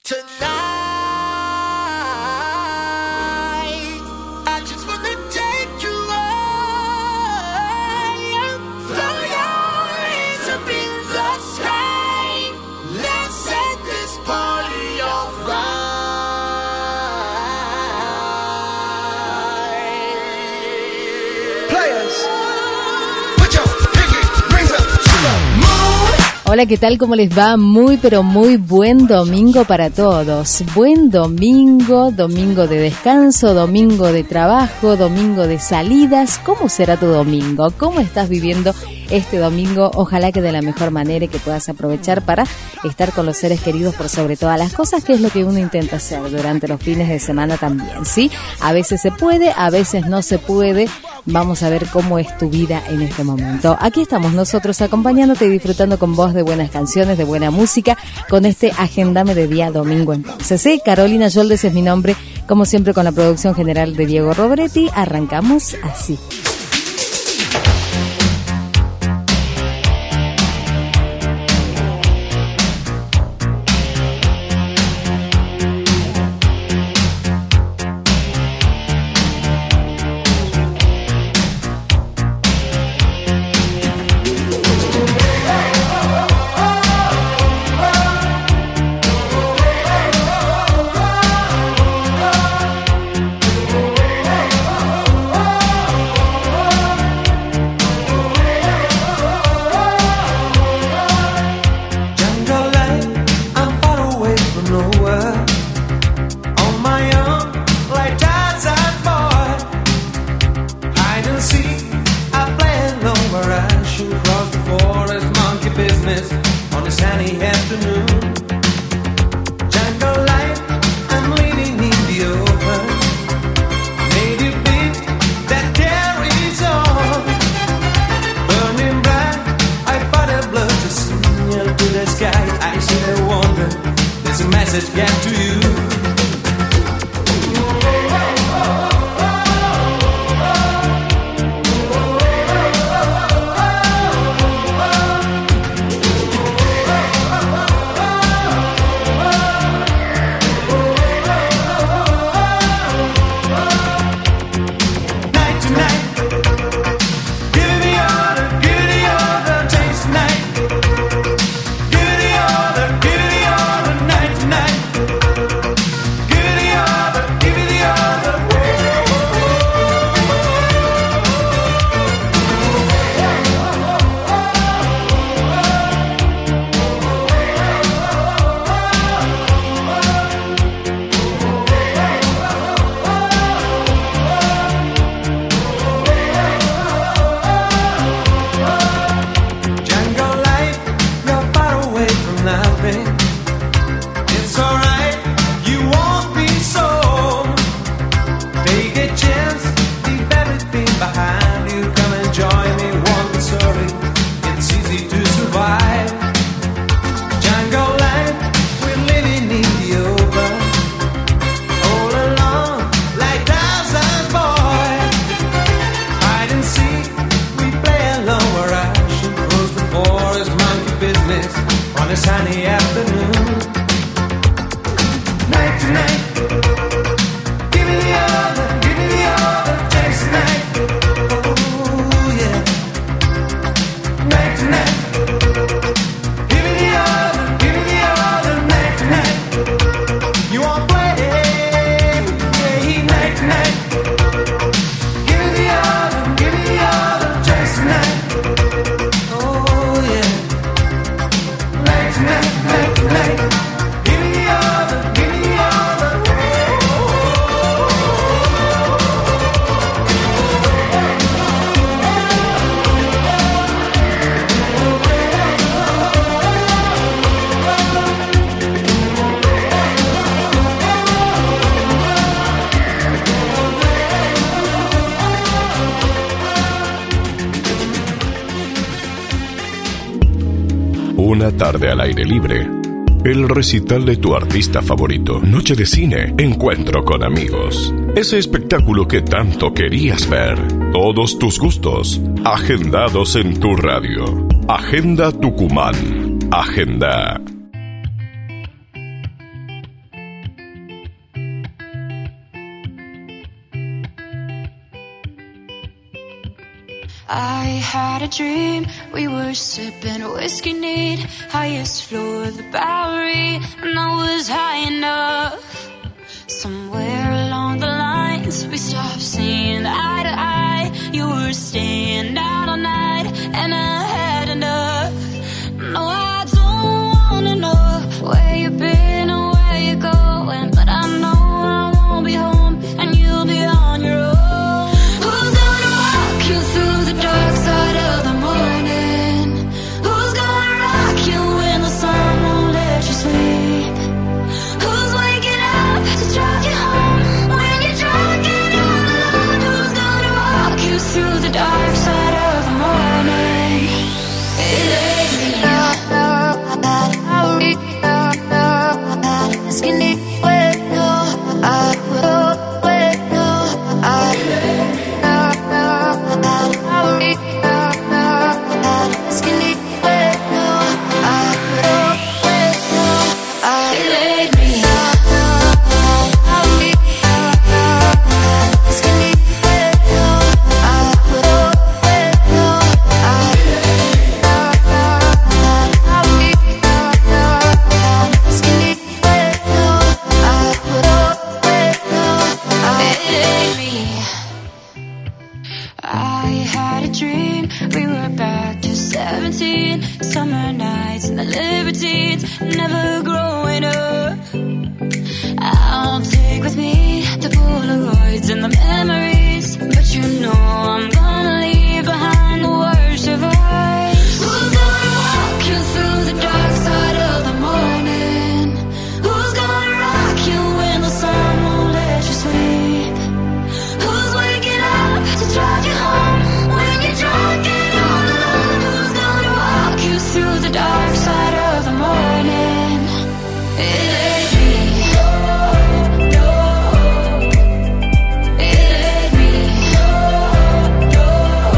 Hola, ¿qué tal? ¿Cómo les va? Muy, pero muy buen domingo para todos. Buen domingo, domingo de descanso, domingo de trabajo, domingo de salidas. ¿Cómo será tu domingo? ¿Cómo estás viviendo este domingo? Ojalá que de la mejor manera y que puedas aprovechar para estar con los seres queridos por sobre todas las cosas, que es lo que uno intenta hacer durante los fines de semana también, ¿sí? A veces se puede, a veces no se puede. Vamos a ver cómo es tu vida en este momento. Aquí estamos nosotros acompañándote y disfrutando con vos de buenas canciones, de buena música, con este Agendame de día domingo entonces, ¿sí? Carolina Yoldes es mi nombre, como siempre con la producción general de Diego Robretti. Arrancamos así. Una tarde al aire libre. El recital de tu artista favorito. Noche de cine. Encuentro con amigos. Ese espectáculo que tanto querías ver. Todos tus gustos. Agendados en tu radio. Agenda Tucumán. Agenda. I had a dream, we were sipping whiskey neat, highest floor of the Bowery, and I was high enough. Somewhere along the lines, we stopped seeing eye to eye. You were staying out all night, and I had enough. No, I don't wanna know where you've been or where you're going, but I know I won't be home, and you'll be on your own. Who's gonna walk you through the dark side of the morning? Who's gonna rock you when the sun won't let you sleep? Who's waking up to drive you home when you're drunk and all alone? Who's gonna walk you through the dark side of the morning? It ain't me. Summer nights and the libertines, never growing up. I'll take with me the Polaroids and the memories, but you know I'm gonna leave behind the worst of us. Who's gonna walk you through the dark side of the morning? Who's gonna rock you when the sun won't let you sleep? Who's waking up to drive you home when you're drunk and all alone? Who's gonna walk you through the dark side of the morning? It ain't me. No, it ain't me. No,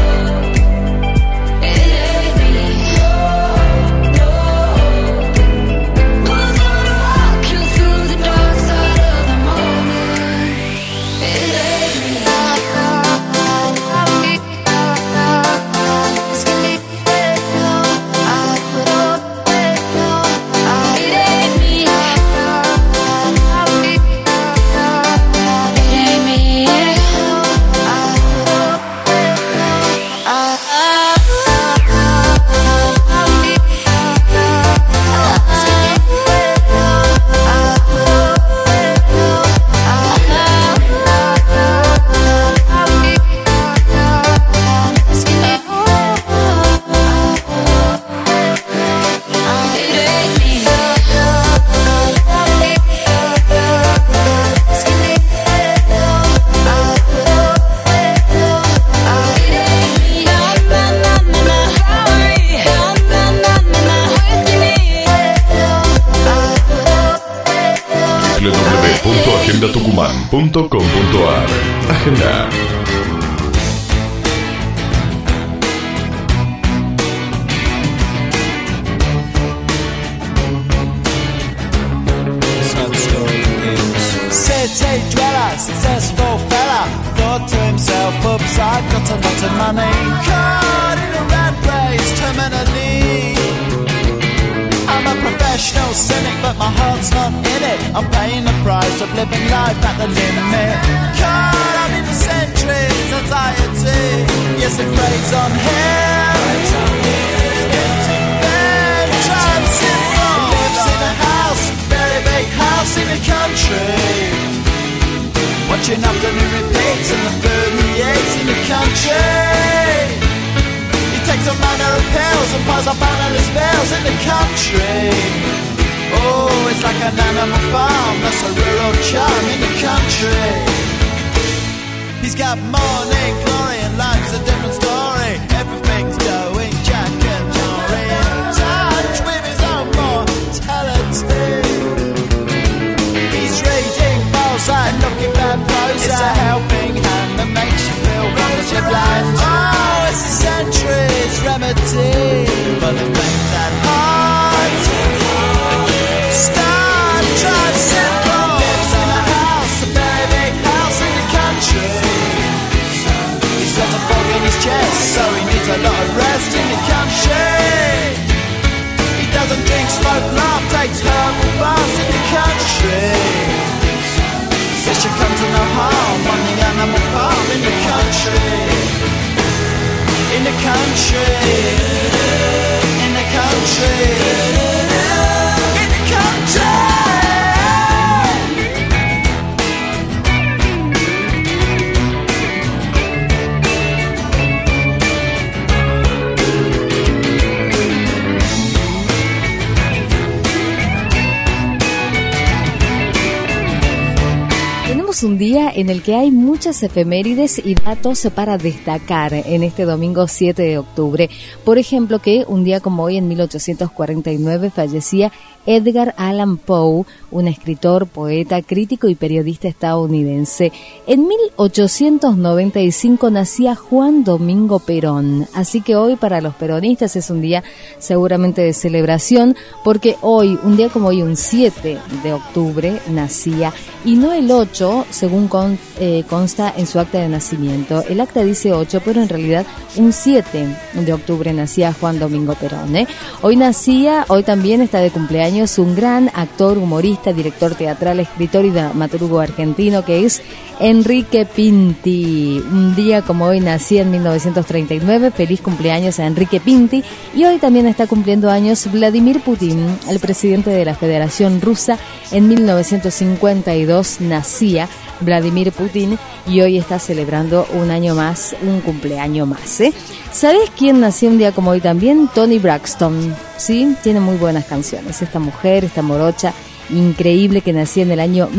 it ain't me. No, who's gonna walk you through the dark side of the morning? It ain't me. www.agendatucumán.com.ar. Agenda. City dweller, successful fella, thought to himself, oops, I've got a lot of money. Caught in a rat race, terminally. I'm a professional cynic, but my heart's not in it. I'm paying the price of living life at the limit. Caught up in the centuries, anxiety. Yes, it preys on him. Getting bent, trying simple. Lives in a house, very big house in the country. Watching afternoon repeats and the food he eats in the country. Takes a manner of pills and piles up analyst bills in the country. Oh, it's like an animal farm, that's a rural charm in the country. He's got morning glory and life's a different story. Everything's going Jack and Jory, in touch with his own mortality. He's reading Mozart, looking bad prose. It's a helping hand that makes you feel relative land. Oh, it's a century's remedy for the things that heart. Start, try simple. Lives in a house, a very big house in the country. He's got a fog in his chest, so he Un día en el que hay muchas efemérides y datos para destacar en este domingo 7 de octubre. Por ejemplo, que un día como hoy, en 1849, fallecía Edgar Allan Poe, un escritor, poeta, crítico y periodista estadounidense. En 1895 nacía Juan Domingo Perón, así que hoy para los peronistas es un día seguramente de celebración, porque hoy, un día como hoy, un 7 de octubre, nacía, y no el 8, según consta en su acta de nacimiento. El acta dice 8, pero en realidad un 7 de octubre nacía Juan Domingo Perón. Hoy también está de cumpleaños un gran actor, humorista, director teatral, escritor y dramaturgo argentino, que es Enrique Pinti. Un día como hoy nacía en 1939, feliz cumpleaños a Enrique Pinti. Y hoy también está cumpliendo años Vladimir Putin, el presidente de la Federación Rusa. En 1952 nacía Vladimir Putin y hoy está celebrando un año más, un cumpleaños más. ¿Sabés quién nació un día como hoy también? Toni Braxton, ¿sí? Tiene muy buenas canciones. Esta mujer, esta morocha increíble, que nacía en el año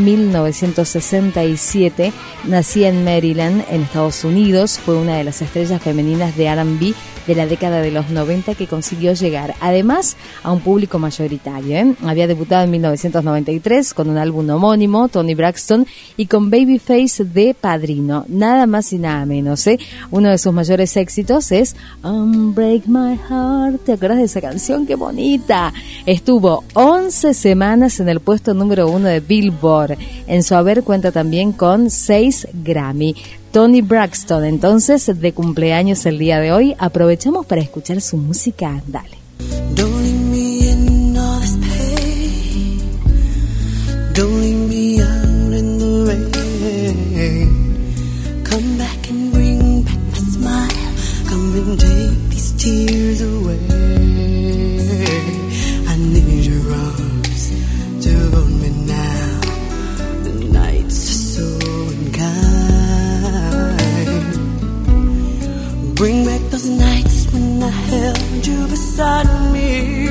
1967, nacía en Maryland, en Estados Unidos. Fue una de las estrellas femeninas de R&B de la década de los 90 que consiguió llegar además a un público mayoritario. Había debutado en 1993 con un álbum homónimo, Toni Braxton, y con Babyface de padrino, nada más y nada menos. Uno de sus mayores éxitos es Unbreak My Heart. ¿Te acuerdas de esa canción? ¡Qué bonita! Estuvo 11 semanas en el puesto número 1 de Billboard. En su haber cuenta también con 6 Grammy. Toni Braxton, entonces, de cumpleaños el día de hoy. Aprovechamos para escuchar su música. Dale. Don't leave me in all this pain. Don't leave me out in the rain. Come back and bring back my smile. Come and take these tears away. I need your arms to hold me now. The nights are so unkind. Bring back those nights when I held you beside me.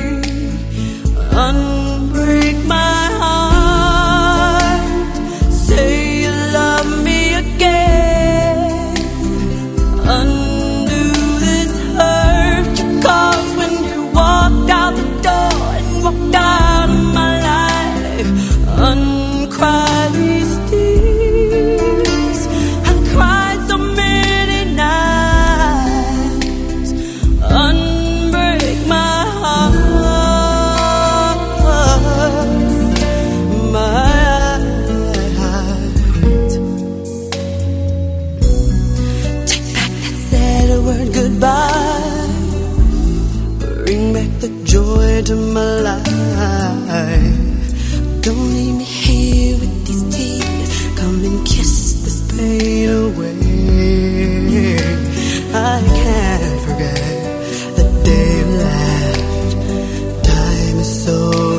Unbreak my heart. Say you love me again. Undo this hurt you caused when you walked out the door and walked out of my life. Uncry these tears. I cried so many nights. Unbreak my heart, my heart. Take back that sad word goodbye. Bring back the joy to my life. Don't leave me here with these tears. Come and kiss this pain away. I can't forget the day you left. Time is so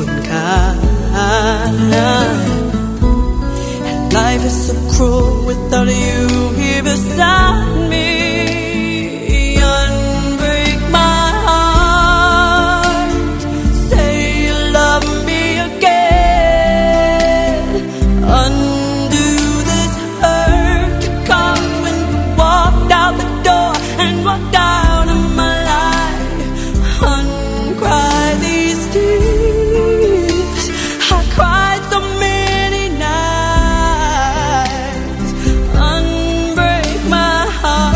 unkind, and life is so cruel without you here beside me. Unbreak my heart. Say you love me again. Undo this hurt you caused when you walked out the door and walked out of my life. Uncry these tears. I cried so many nights. Unbreak my heart.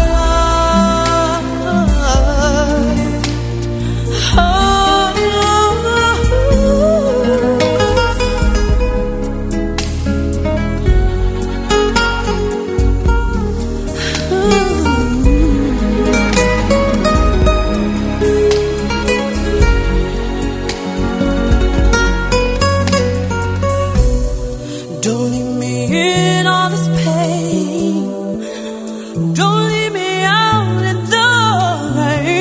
Don't leave me in all this pain. Don't leave me out in the rain.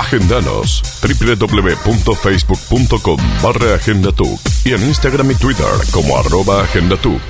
Agendanos. www.facebook.com/agendatuc y en Instagram y Twitter como @agendatuc.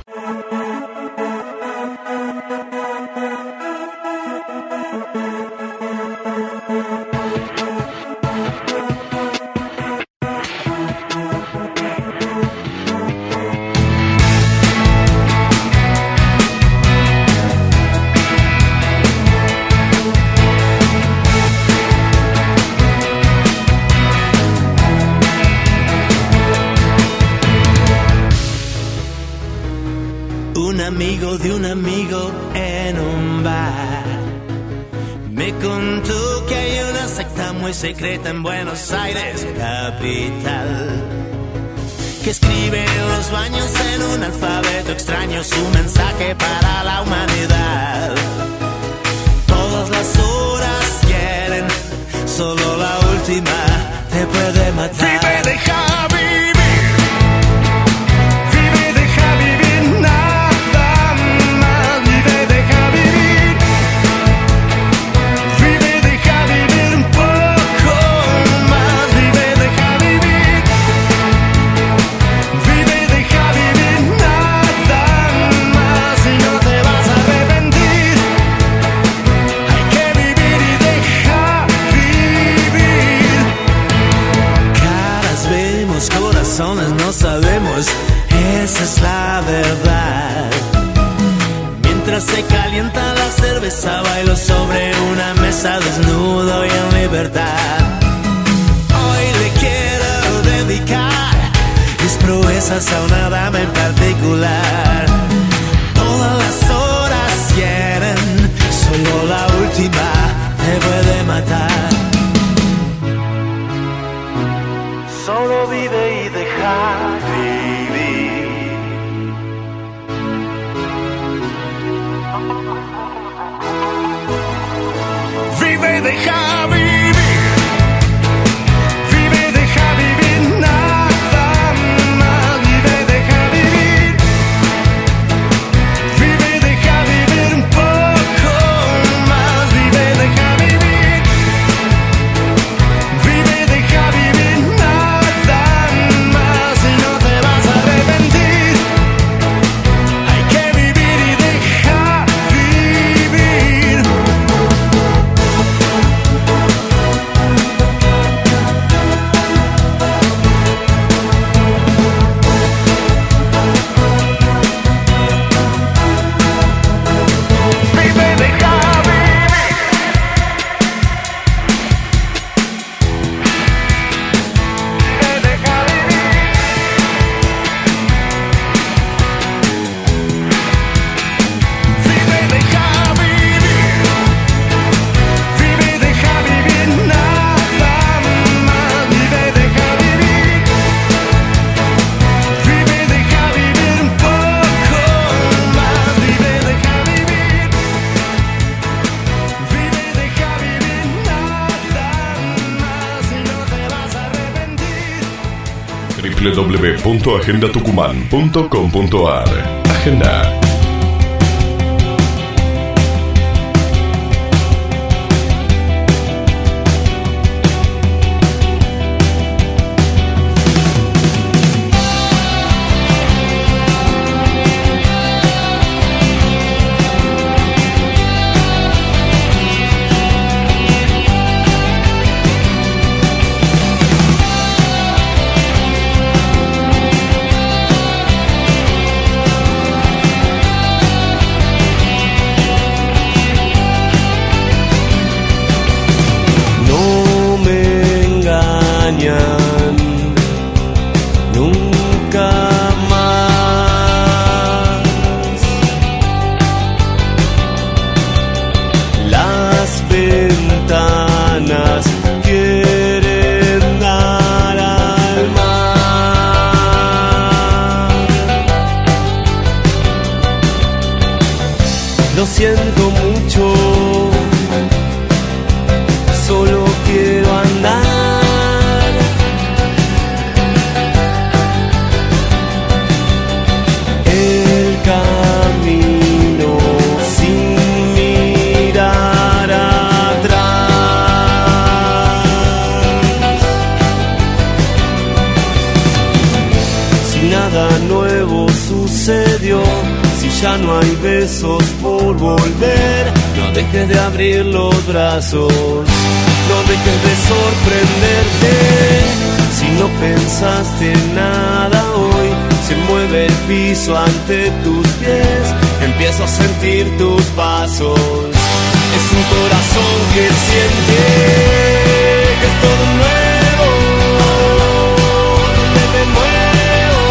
De un amigo en un bar me contó que hay una secta muy secreta en Buenos Aires, capital, que escribe en los baños en un alfabeto extraño su mensaje para la humanidad. Todas las horas quieren, solo la última te puede matar. Vive, deja vivir. Vive, deja vivir. Nada más. Vive, deja vivir. Vive, deja vivir un poco más. Vive, deja vivir. Vive, deja vivir. Nada más. Y no te vas a arrepentir. Hay que vivir y deja vivir. Caras vemos, corazones no sabemos. Esa es la verdad. Mientras se calienta la cerveza, bailo sobre una mesa desnudo y en libertad. Hoy le quiero dedicar mis proezas a una dama en particular. Todas las horas quieren, solo la última te puede matar. Solo vive y deja vivir. Vive, deja vivir. Vive, deja vivir. Nada más. Vive, deja vivir. Vive, deja vivir un poco más. Vive, deja vivir. Vive, deja vivir. Nada más. Y no te vas a arrepentir. Hay que vivir y deja vivir. Vive, deja vivir. Vive, deja vivir. Vive, deja vivir. Vive, deja vivir. Nada más. Vive, deja vivir. Vive, deja vivir un poco más. Vive, deja vivir. Vive, deja vivir. Nada más. Y no te vas a arrepentir. www.agendatucumán.com.ar. Agenda. No me engañan nunca más. Las ventanas quieren dar al mar. Lo siento mucho. Solo quiero andar. El camino sin mirar atrás. nuevo sucedió. Si ya no hay besos por volver, no dejes de abrir los brazos, no dejes de sorprenderte. Si no pensaste nada hoy, se mueve el piso ante tus pies, empiezo a sentir tus pasos. Es un corazón que siente que es todo nuevo, donde me muevo,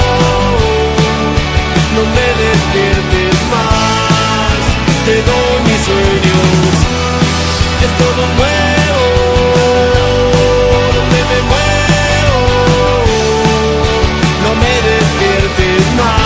no me despiertes más, te doy mis sueños. Es todo nuevo, donde me muevo, no me despiertes más.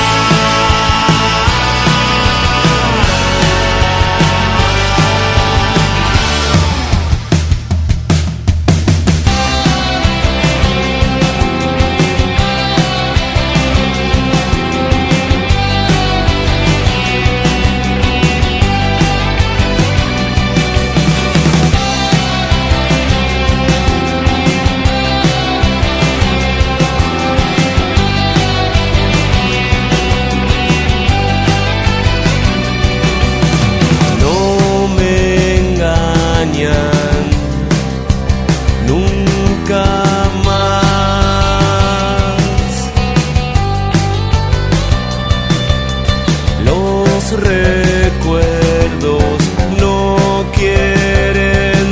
Recuerdos no quieren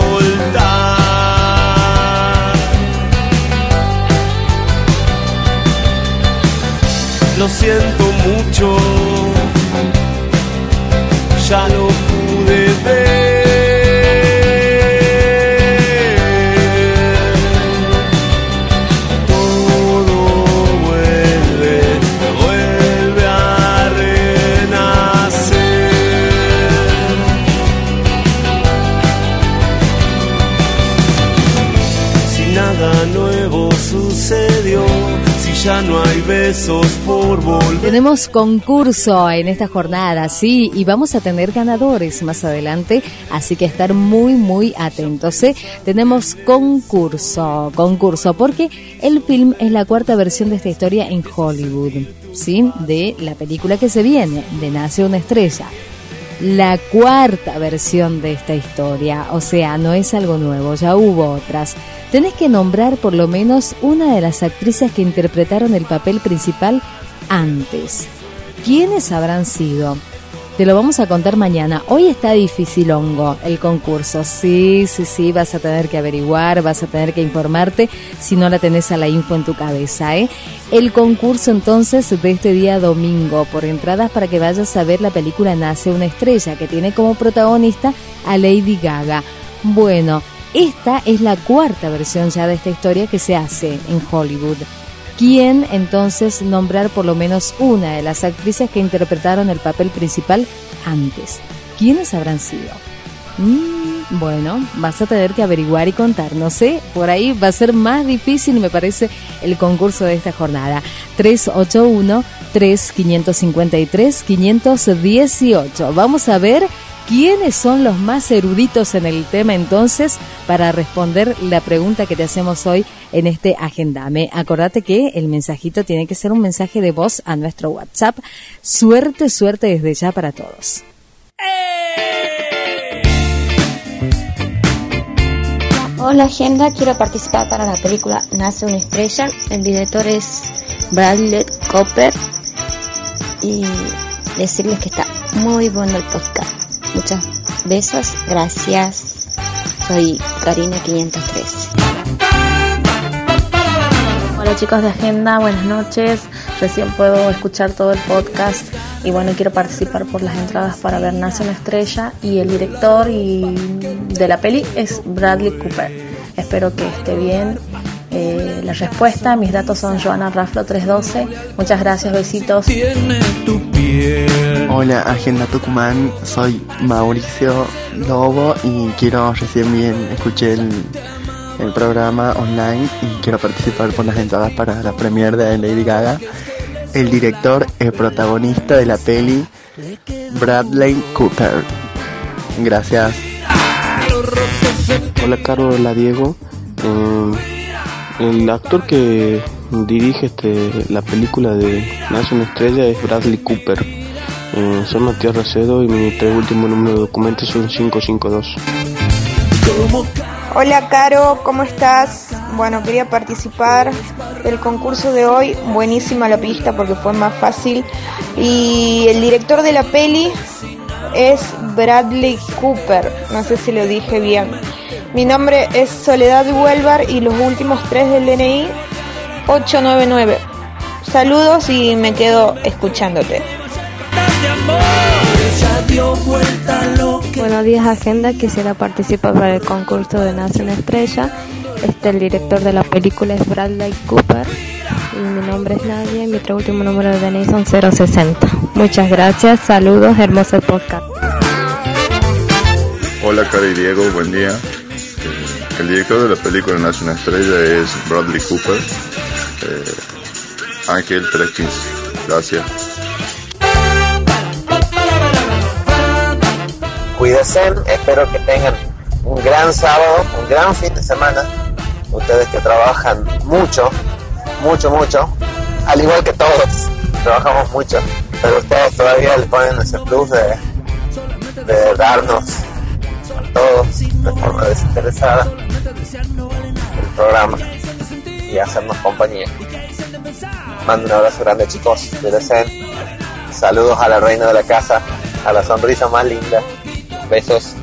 soltar. Lo siento mucho, ya lo pude ver. Ya no hay besos por volver. Tenemos concurso en esta jornada, sí, y vamos a tener ganadores más adelante, así que estar muy, muy atentos, ¿eh? Tenemos concurso, porque el film es la cuarta versión de esta historia en Hollywood, ¿sí? De la película que se viene, de Nace una estrella. La cuarta versión de esta historia, o sea, no es algo nuevo, ya hubo otras. Tenés que nombrar por lo menos una de las actrices que interpretaron el papel principal antes. ¿Quiénes habrán sido? Te lo vamos a contar mañana. Hoy está dificilongo el concurso. Sí, vas a tener que averiguar, vas a tener que informarte si no la tenés a la info en tu cabeza, ¿eh? El concurso entonces de este día domingo por entradas para que vayas a ver la película Nace una estrella, que tiene como protagonista a Lady Gaga. Bueno, esta es la cuarta versión ya de esta historia que se hace en Hollywood. ¿Quién entonces nombrar por lo menos una de las actrices que interpretaron el papel principal antes? ¿Quiénes habrán sido? Bueno, vas a tener que averiguar y contar, no sé, por ahí va a ser más difícil, me parece, el concurso de esta jornada. 381-3553-518. Vamos a ver quiénes son los más eruditos en el tema entonces para responder la pregunta que te hacemos hoy en este Agendame. Acordate que el mensajito tiene que ser un mensaje de voz a nuestro WhatsApp. Suerte desde ya para todos. Hola Agenda, quiero participar para la película Nace una estrella. El director es Bradley Cooper y decirles que está muy bueno el podcast. Muchos besos, gracias. Soy Karina 513. Hola chicos de Agenda, buenas noches. Recién puedo escuchar todo el podcast y bueno, quiero participar por las entradas para ver Nace una estrella, y el director de la peli es Bradley Cooper. Espero que esté bien la respuesta. Mis datos son Joana Raflo 312. Muchas gracias, besitos. Hola Agenda Tucumán, soy Mauricio Lobo y escuché el programa online y quiero participar por las entradas para la premiere de Lady Gaga. El director, el protagonista de la peli, Bradley Cooper. Gracias. Hola Caro, hola Diego. El actor que dirige la película de Nace una estrella es Bradley Cooper. Soy Matías Racedo y mi 3 últimos números de documentos son 552. Hola Caro, ¿cómo estás? Bueno, quería participar del concurso de hoy. Buenísima la pista porque fue más fácil. Y el director de la peli es Bradley Cooper. No sé si lo dije bien. Mi nombre es Soledad Huelvar y los últimos 3 del DNI 899. Saludos y me quedo escuchándote. Buenos días, Agenda. Quisiera participar para el concurso de Nace una estrella. El director de la película es Bradley Cooper y mi nombre es Nadia y mi 3 último número de DNI son 060. Muchas gracias, saludos, hermoso podcast. Hola Cari y Diego, buen día. El director de la película Nace una estrella es Bradley Cooper. Ángel 315. Gracias. Cuídense, espero que tengan un gran sábado, un gran fin de semana. Ustedes que trabajan mucho, al igual que todos, trabajamos mucho, pero ustedes todavía le ponen ese plus de darnos a todos de forma desinteresada el programa y hacernos compañía. Mando un abrazo grande, chicos, cuídense. Saludos a la reina de la casa, a la sonrisa más linda. Besos.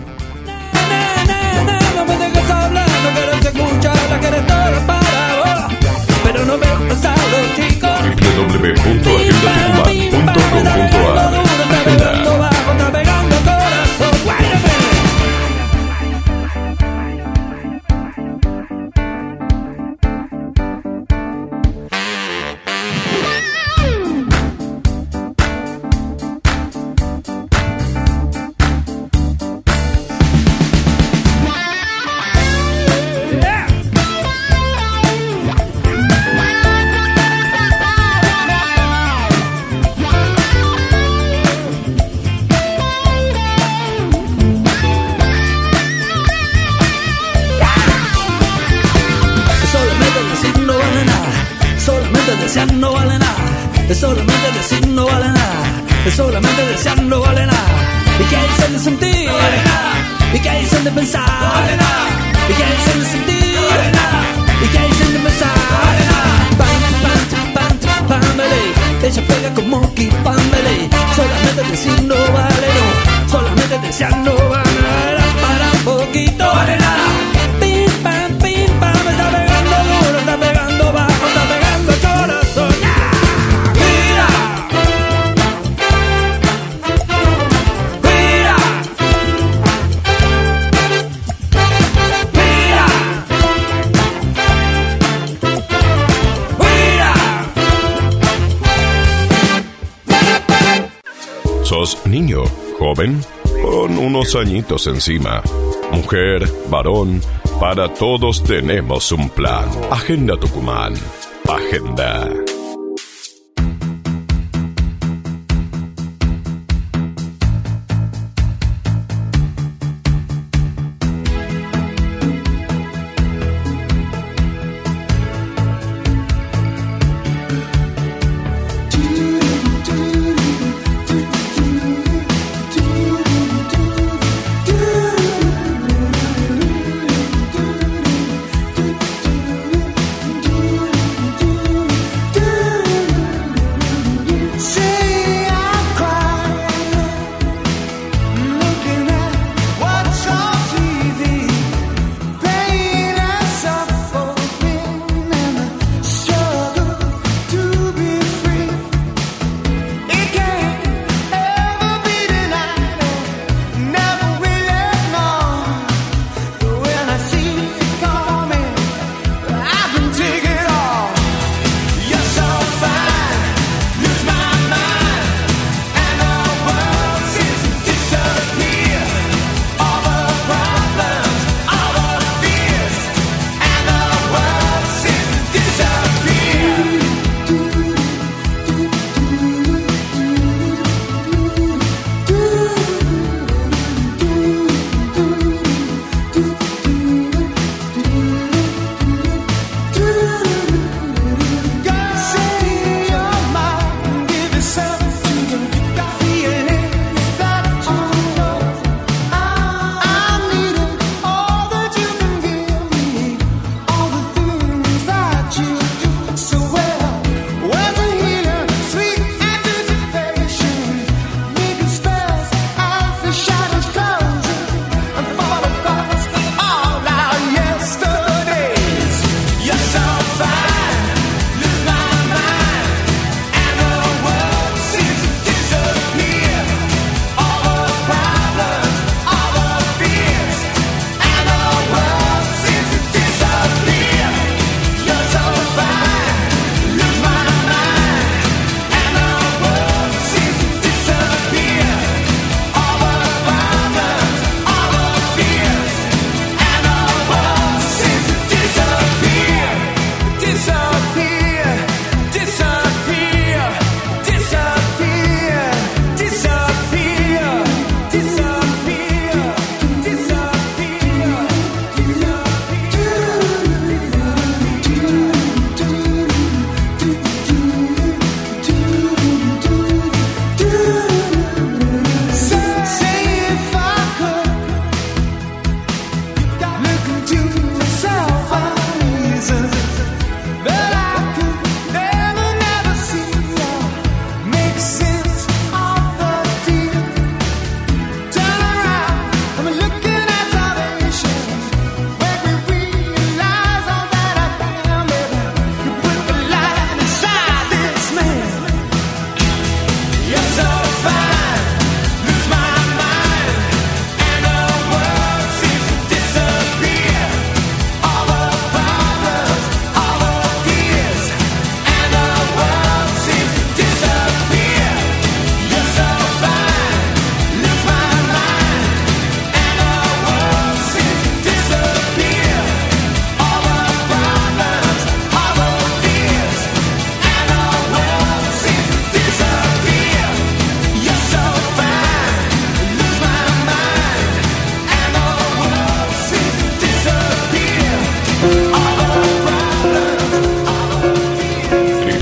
Solamente decir no vale nada, solamente desear no vale nada. ¿Y qué dicen de sentir? No vale nada. ¿Y qué dicen de pensar? No vale nada. ¿Y qué dicen de sentir? No vale nada. ¿Y qué dicen de pensar? No vale nada. Pamele, ella pega como Monkey Pamele. Solamente decir no vale no, solamente desear no vale nada. Para un poquito no vale nada. Pim pam, me está pegando duro, está pegando bajo, está pegando el corazón. ¿Sos niño, joven? Con unos añitos encima. Mujer, varón, para todos tenemos un plan. Agenda Tucumán. Agenda. Do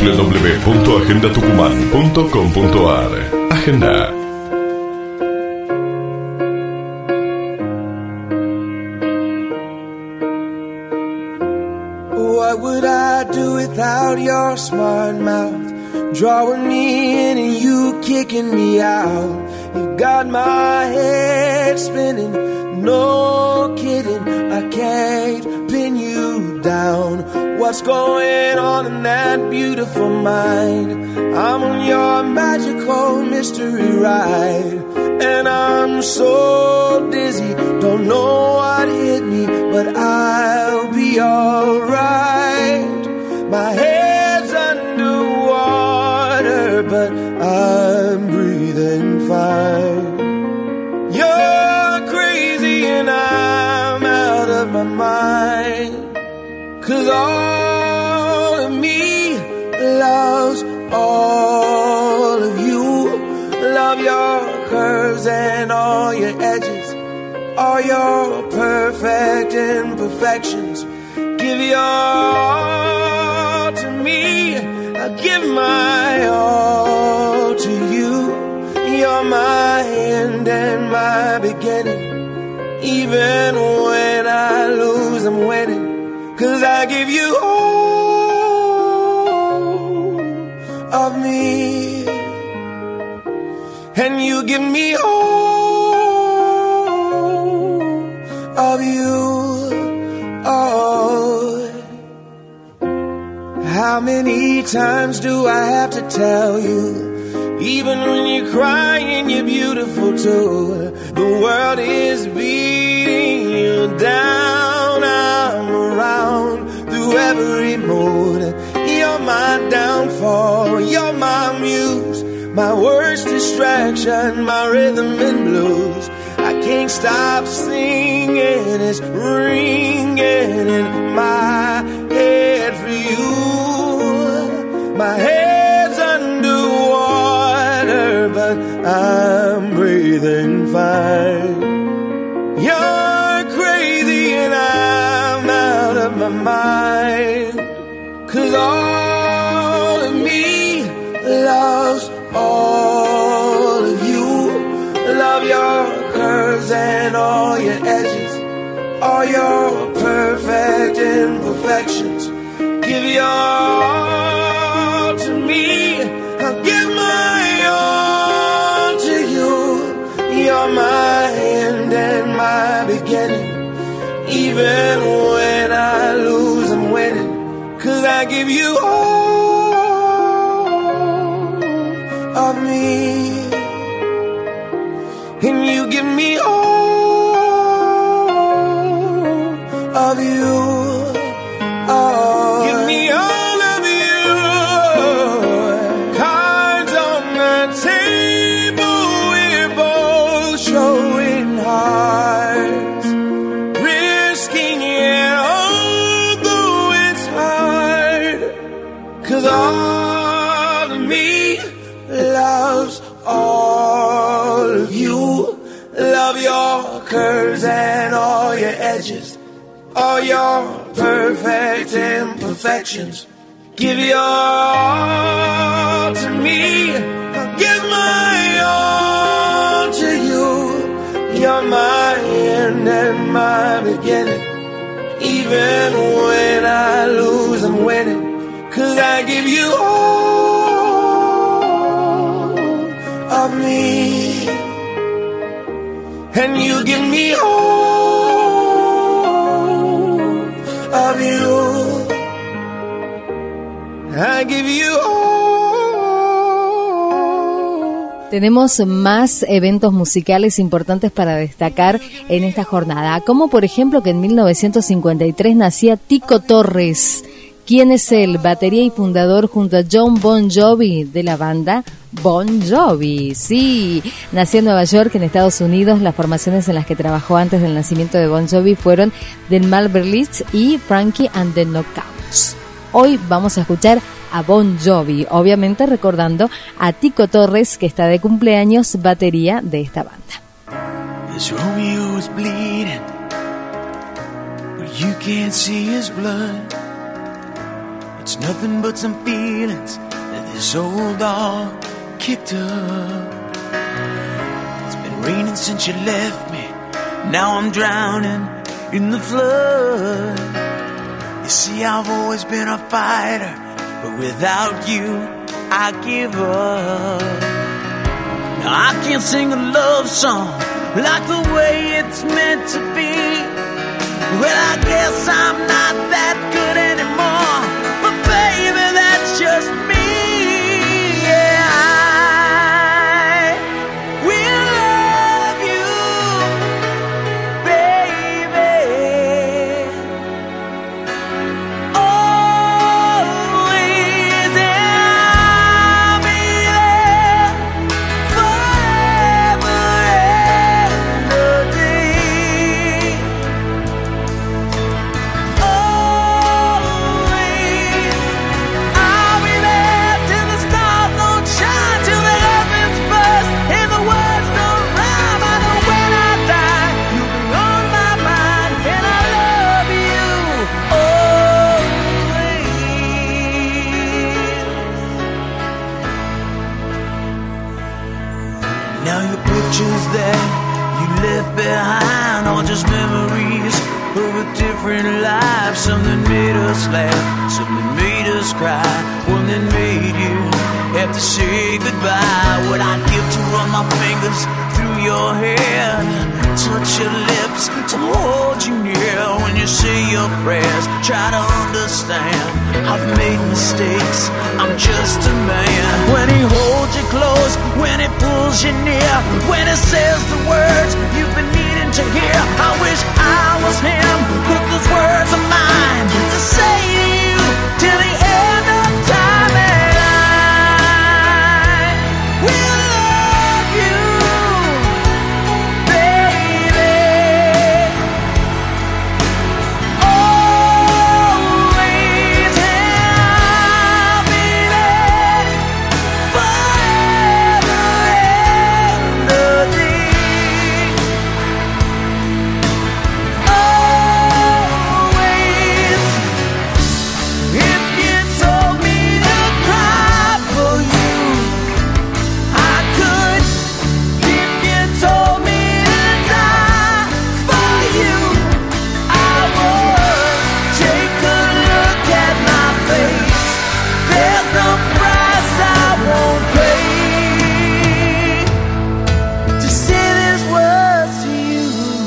www.agendatucumán.com.ar. Agenda. What would I do without your smart mouth? Drawing me in and you kicking me out. You got my head spinning, no kidding. I can't pin you down. What's going on in that beautiful mind? I'm on your magical mystery ride, and I'm so dizzy, don't know what hit me, but I'll be alright. My head's underwater, but I'm breathing fine. You're crazy and I'm out of my mind, 'cause all of me loves all of you. Love your curves and all your edges, all your perfect imperfections. Give your all to me, I give my all to you. You're my end and my beginning. Even when I lose, I'm winning, 'cause I give you all of me, and you give me all of you. Oh, how many times do I have to tell you? Even when you're crying, you're beautiful too. The world is beating you down. I'm around through every mood. You're my downfall, you're my muse, my worst distraction, my rhythm and blues. I can't stop singing, it's ringing in my head for you. My head's underwater, but I'm breathing fine. You're crazy and I'm out of my mind, 'cause all of me loves all of you. Love your curves and all your edges, all your perfect imperfections. Give your all to me, I'll give my all to you. You're my end and my beginning. Even when I lose, I'm winning, 'cause I give you all of me, and you give me all of you. Oh, give me all of you. Cards on the table, we're both showing hearts, risking it, although it's hard, 'cause all of me loves all of you. Love your curves and all your edges, all your perfect imperfections. Give your all to me, I'll give my all to you. You're my end and my beginning. Even when I lose, I'm winning, 'cause I give you all of me, and you give me all of you. I give you all. Tenemos más eventos musicales importantes para destacar en esta jornada, como por ejemplo que en 1953 nacía Tico Torres. ¿Quién es él? Batería y fundador junto a John Bon Jovi de la banda Bon Jovi. Sí, nació en Nueva York, en Estados Unidos. Las formaciones en las que trabajó antes del nacimiento de Bon Jovi fueron The Marvelists y Frankie and the Knockouts. Hoy vamos a escuchar a Bon Jovi, obviamente recordando a Tico Torres, que está de cumpleaños, batería de esta banda. This Romeo is bleeding, but you can't see his blood. It's nothing but some feelings that this old dog kicked up. It's been raining since you left me. Now I'm drowning in the flood. You see, I've always been a fighter, but without you, I give up. Now I can't sing a love song like the way it's meant to be. Well, I guess I'm not that good anymore, but baby, that's just me. Yeah, I will love you, baby, always, and I'll be there forever and a day. Always, I'll be there till the stars don't shine, till the heavens burst and the words don't rhyme. I know when I die, you'll be on my mind, and I love you always. Now your pictures that you left behind are just memories of a different life. Something made us laugh, something made us cry, one that made you have to say goodbye. What I'd give to run my fingers through your hair, touch your lips, to hold you near when you say your prayers. Try to understand, I've made mistakes, I'm just a man. When he holds you close, when he pulls you near, when he says the words you've been needing to hear, I wish I was him, but those words are mine to say to you till the end of time. And I will love you, baby, always, and I'll be there forever and a day. Always, if you told me to cry for you, I could. If you told me to die for you, I would. Take a look at my face, there's no price I won't pay to say these words to you.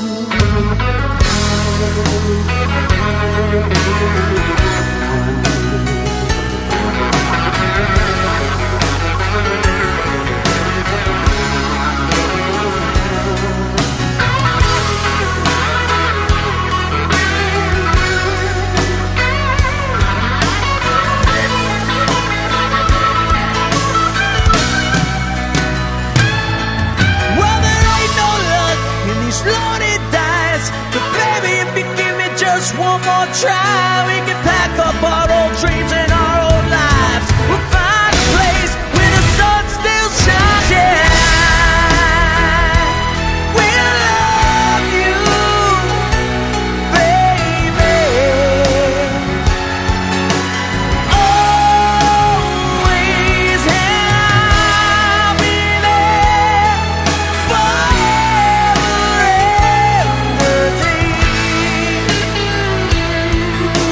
Well, there ain't no luck in these lonely days, but baby, if you give me just one more try, we can pack up our old dreams and our old lives. We'll find a place where the sun still shines. Yeah, we'll love you, baby, always, and I'll be there forever and a day.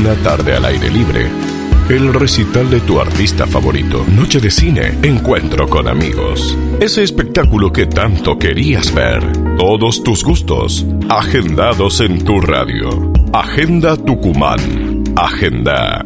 Una tarde al aire libre. El recital de tu artista favorito. Noche de cine. Encuentro con amigos. Ese espectáculo que tanto querías ver. Todos tus gustos. Agendados en tu radio. Agenda Tucumán. Agenda.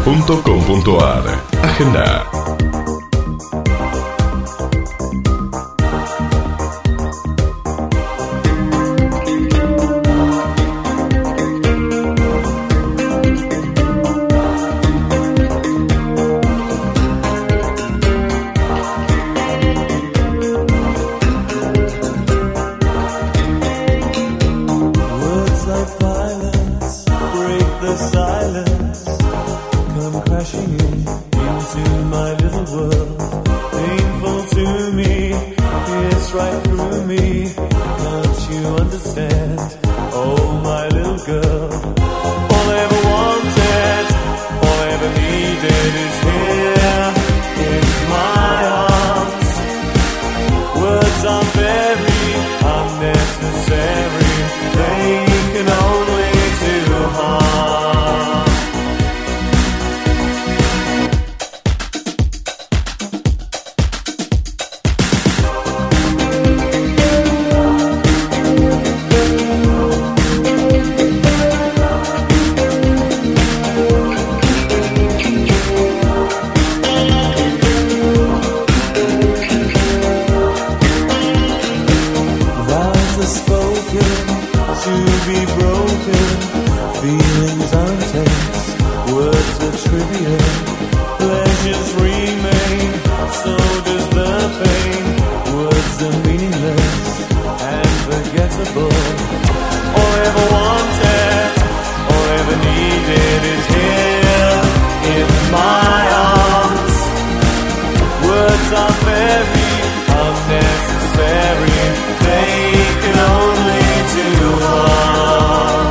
www.agendatucumán.com.ar. Agenda. break the silence, come crashing into my little world. Painful to me, it's right through me. Can't you understand? Oh, my little girl. All I ever wanted, all I ever needed is here in my arms. Words are very unnecessary, they can only do harm. Feelings are intense, words are trivial, pleasures remain, so does the pain. Words are meaningless and forgettable. All I ever wanted, all I ever needed is here in my arms. Words are very unnecessary, they can only do harm.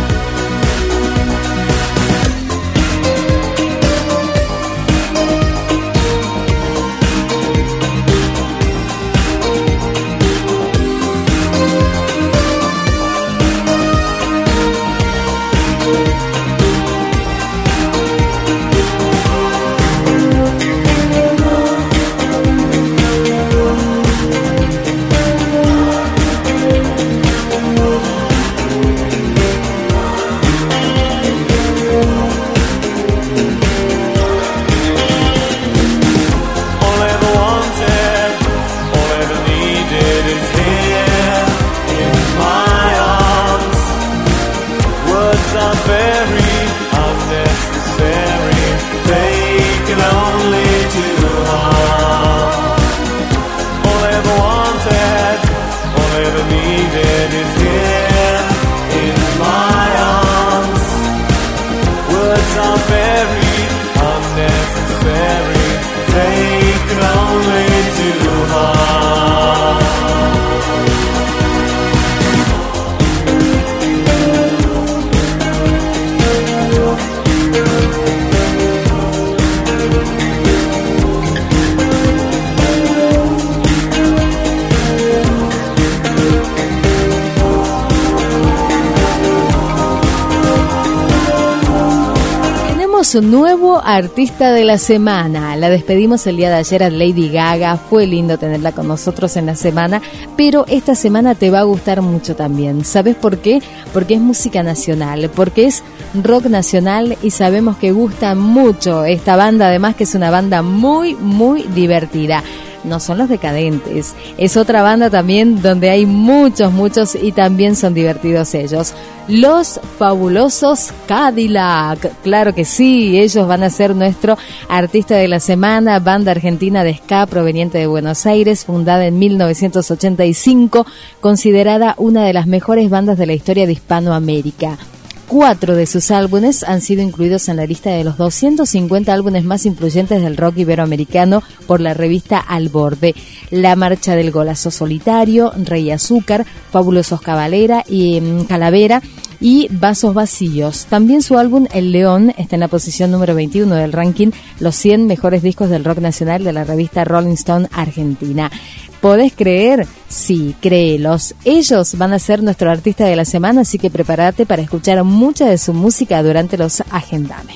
Un nuevo artista de la semana. La despedimos el día de ayer a Lady Gaga. Fue lindo tenerla con nosotros en la semana, pero esta semana te va a gustar mucho también. ¿Sabes por qué? Porque es música nacional, porque es rock nacional y sabemos que gusta mucho esta banda, además que es una banda muy, muy divertida. No son Los Decadentes, es otra banda también donde hay muchos y también son divertidos ellos. Los Fabulosos Cadillac, claro que sí, ellos van a ser nuestro artista de la semana, banda argentina de ska proveniente de Buenos Aires, fundada en 1985, considerada una de las mejores bandas de la historia de Hispanoamérica. 4 de sus álbumes han sido incluidos en la lista de los 250 álbumes más influyentes del rock iberoamericano por la revista Al Borde. La Marcha del Golazo Solitario, Rey Azúcar, Fabulosos Calavera y Vasos Vacíos. También su álbum El León está en la posición número 21 del ranking Los 100 mejores discos del rock nacional de la revista Rolling Stone Argentina. ¿Podés creer? Sí, créelos. Ellos van a ser nuestro artista de la semana, así que prepárate para escuchar mucha de su música durante los Agendame.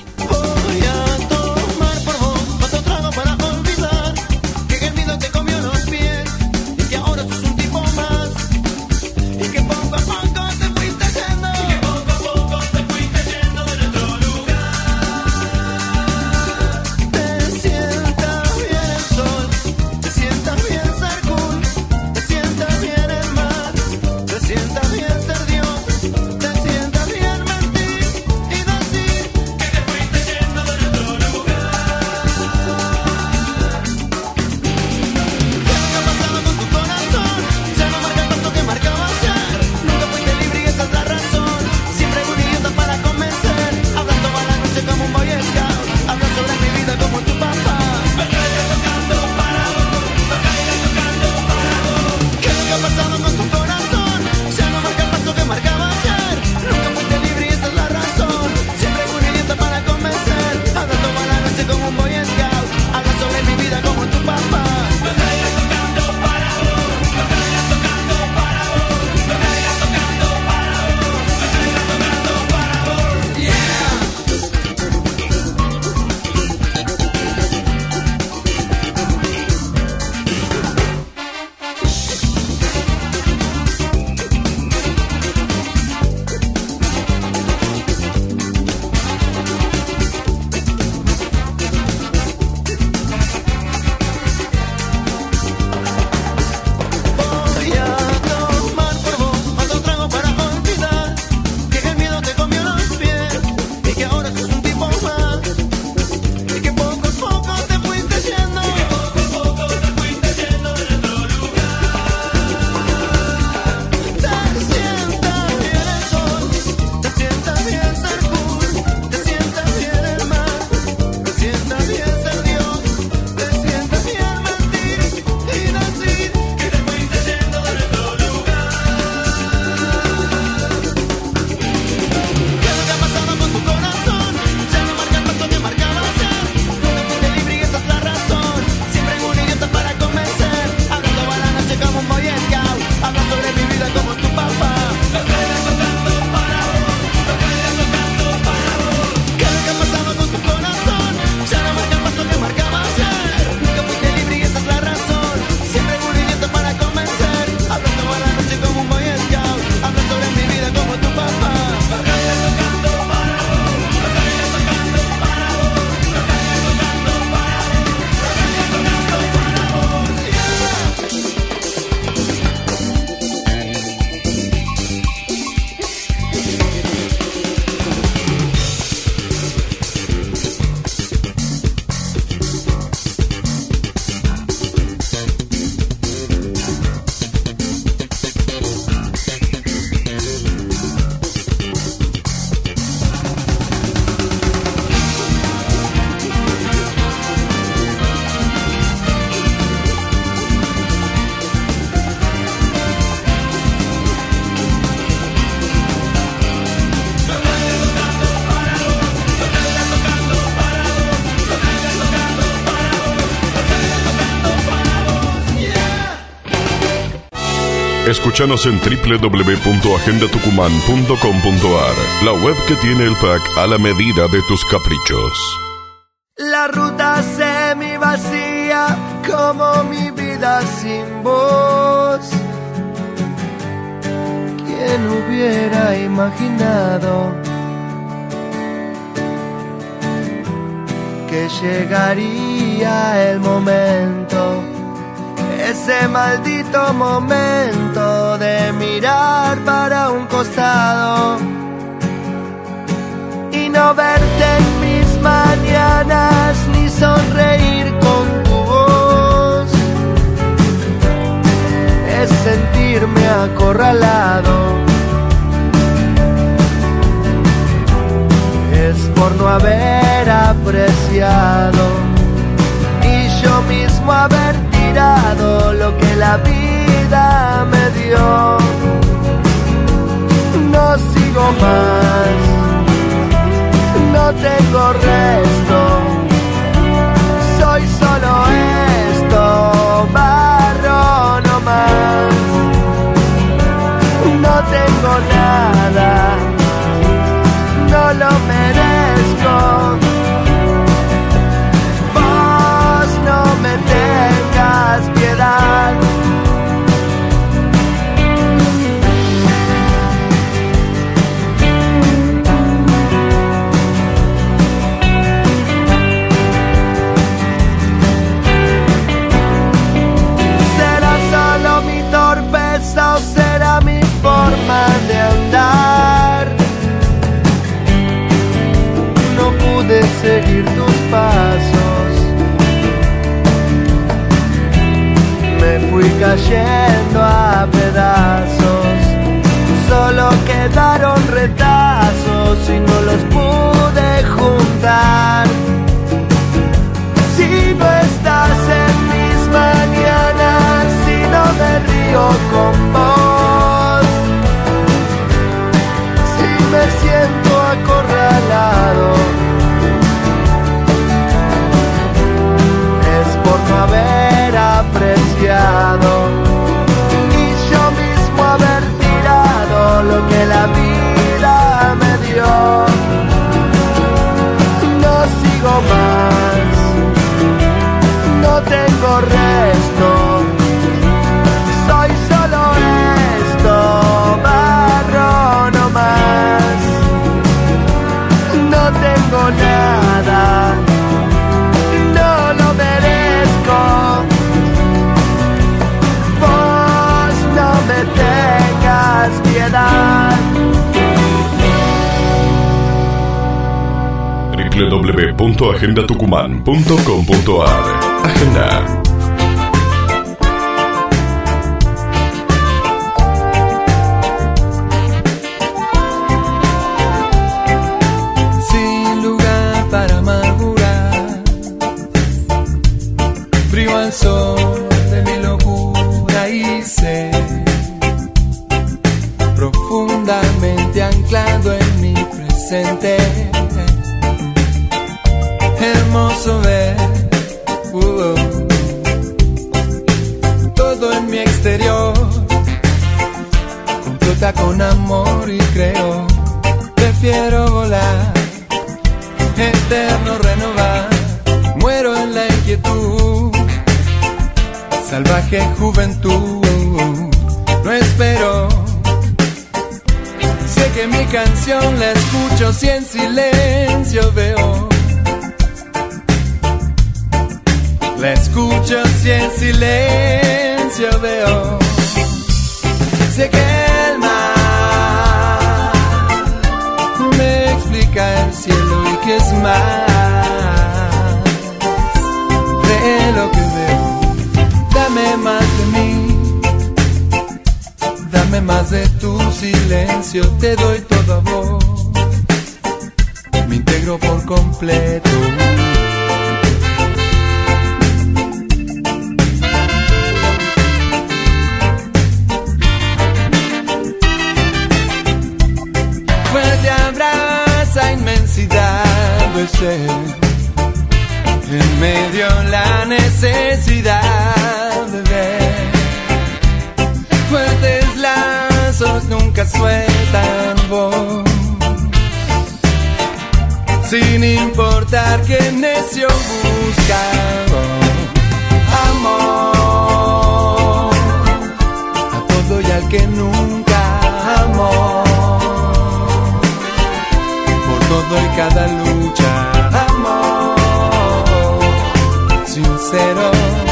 Te sientas bien ser Dios, te sientas bien mentir y decir Escúchanos en www.agendatucumán.com.ar, la web que tiene el pack a la medida de tus caprichos. La ruta semi vacía como mi vida sin voz. ¿Quién hubiera imaginado que llegaría el momento, ese maldito momento de mirar para un costado y no verte en mis mañanas ni sonreír con tu voz? Es sentirme acorralado, es por no haber apreciado y yo mismo haber tirado lo que la vida me dio. No sigo más, no tengo resto, soy solo esto, barro no más. No tengo nada, no lo merezco. Vos no me tengas piedad. ¿Será solo mi torpeza o será mi forma de andar? No pude seguir tus pasos, me fui cayendo a pedazos, solo quedaron retazos y no los pude juntar. Si no estás en mis mañanas, si no me río con vos, si me siento acorralado, es por no haber apreciado y yo mismo haber tirado lo que la vida me dio. No sigo más, no tengo resto, soy solo esto, barro no más. No tengo nada, no lo merezco. Vos no me tengas piedad. www.agendatucumán.com.ar. Agenda. Sin lugar para amargurar, frío al sol de mi locura y sed, profundamente anclado en mi presente. Hermoso ver todo en mi exterior, complota con amor y creo. Prefiero volar, eterno renovar, muero en la inquietud, salvaje juventud, no espero. Sé que mi canción la escucho si en silencio veo. La escucho si en silencio veo. Sé que el mar me explica el cielo y que es más de lo que veo. Dame más de mí, dame más de tu silencio. Te doy todo a vos, me integro por completo. De ser en medio la necesidad de ver fuerte ellos nunca sueltan voz, sin importar qué necio busca amor, a todo y al que nunca amó, por todo y cada lucha, amor sincero,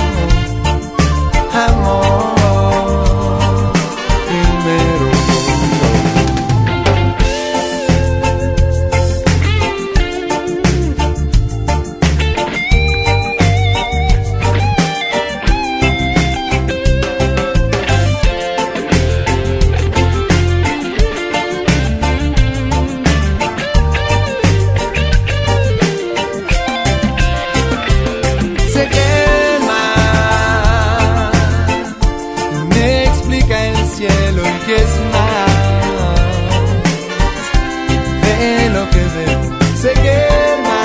amor primero. Se quema,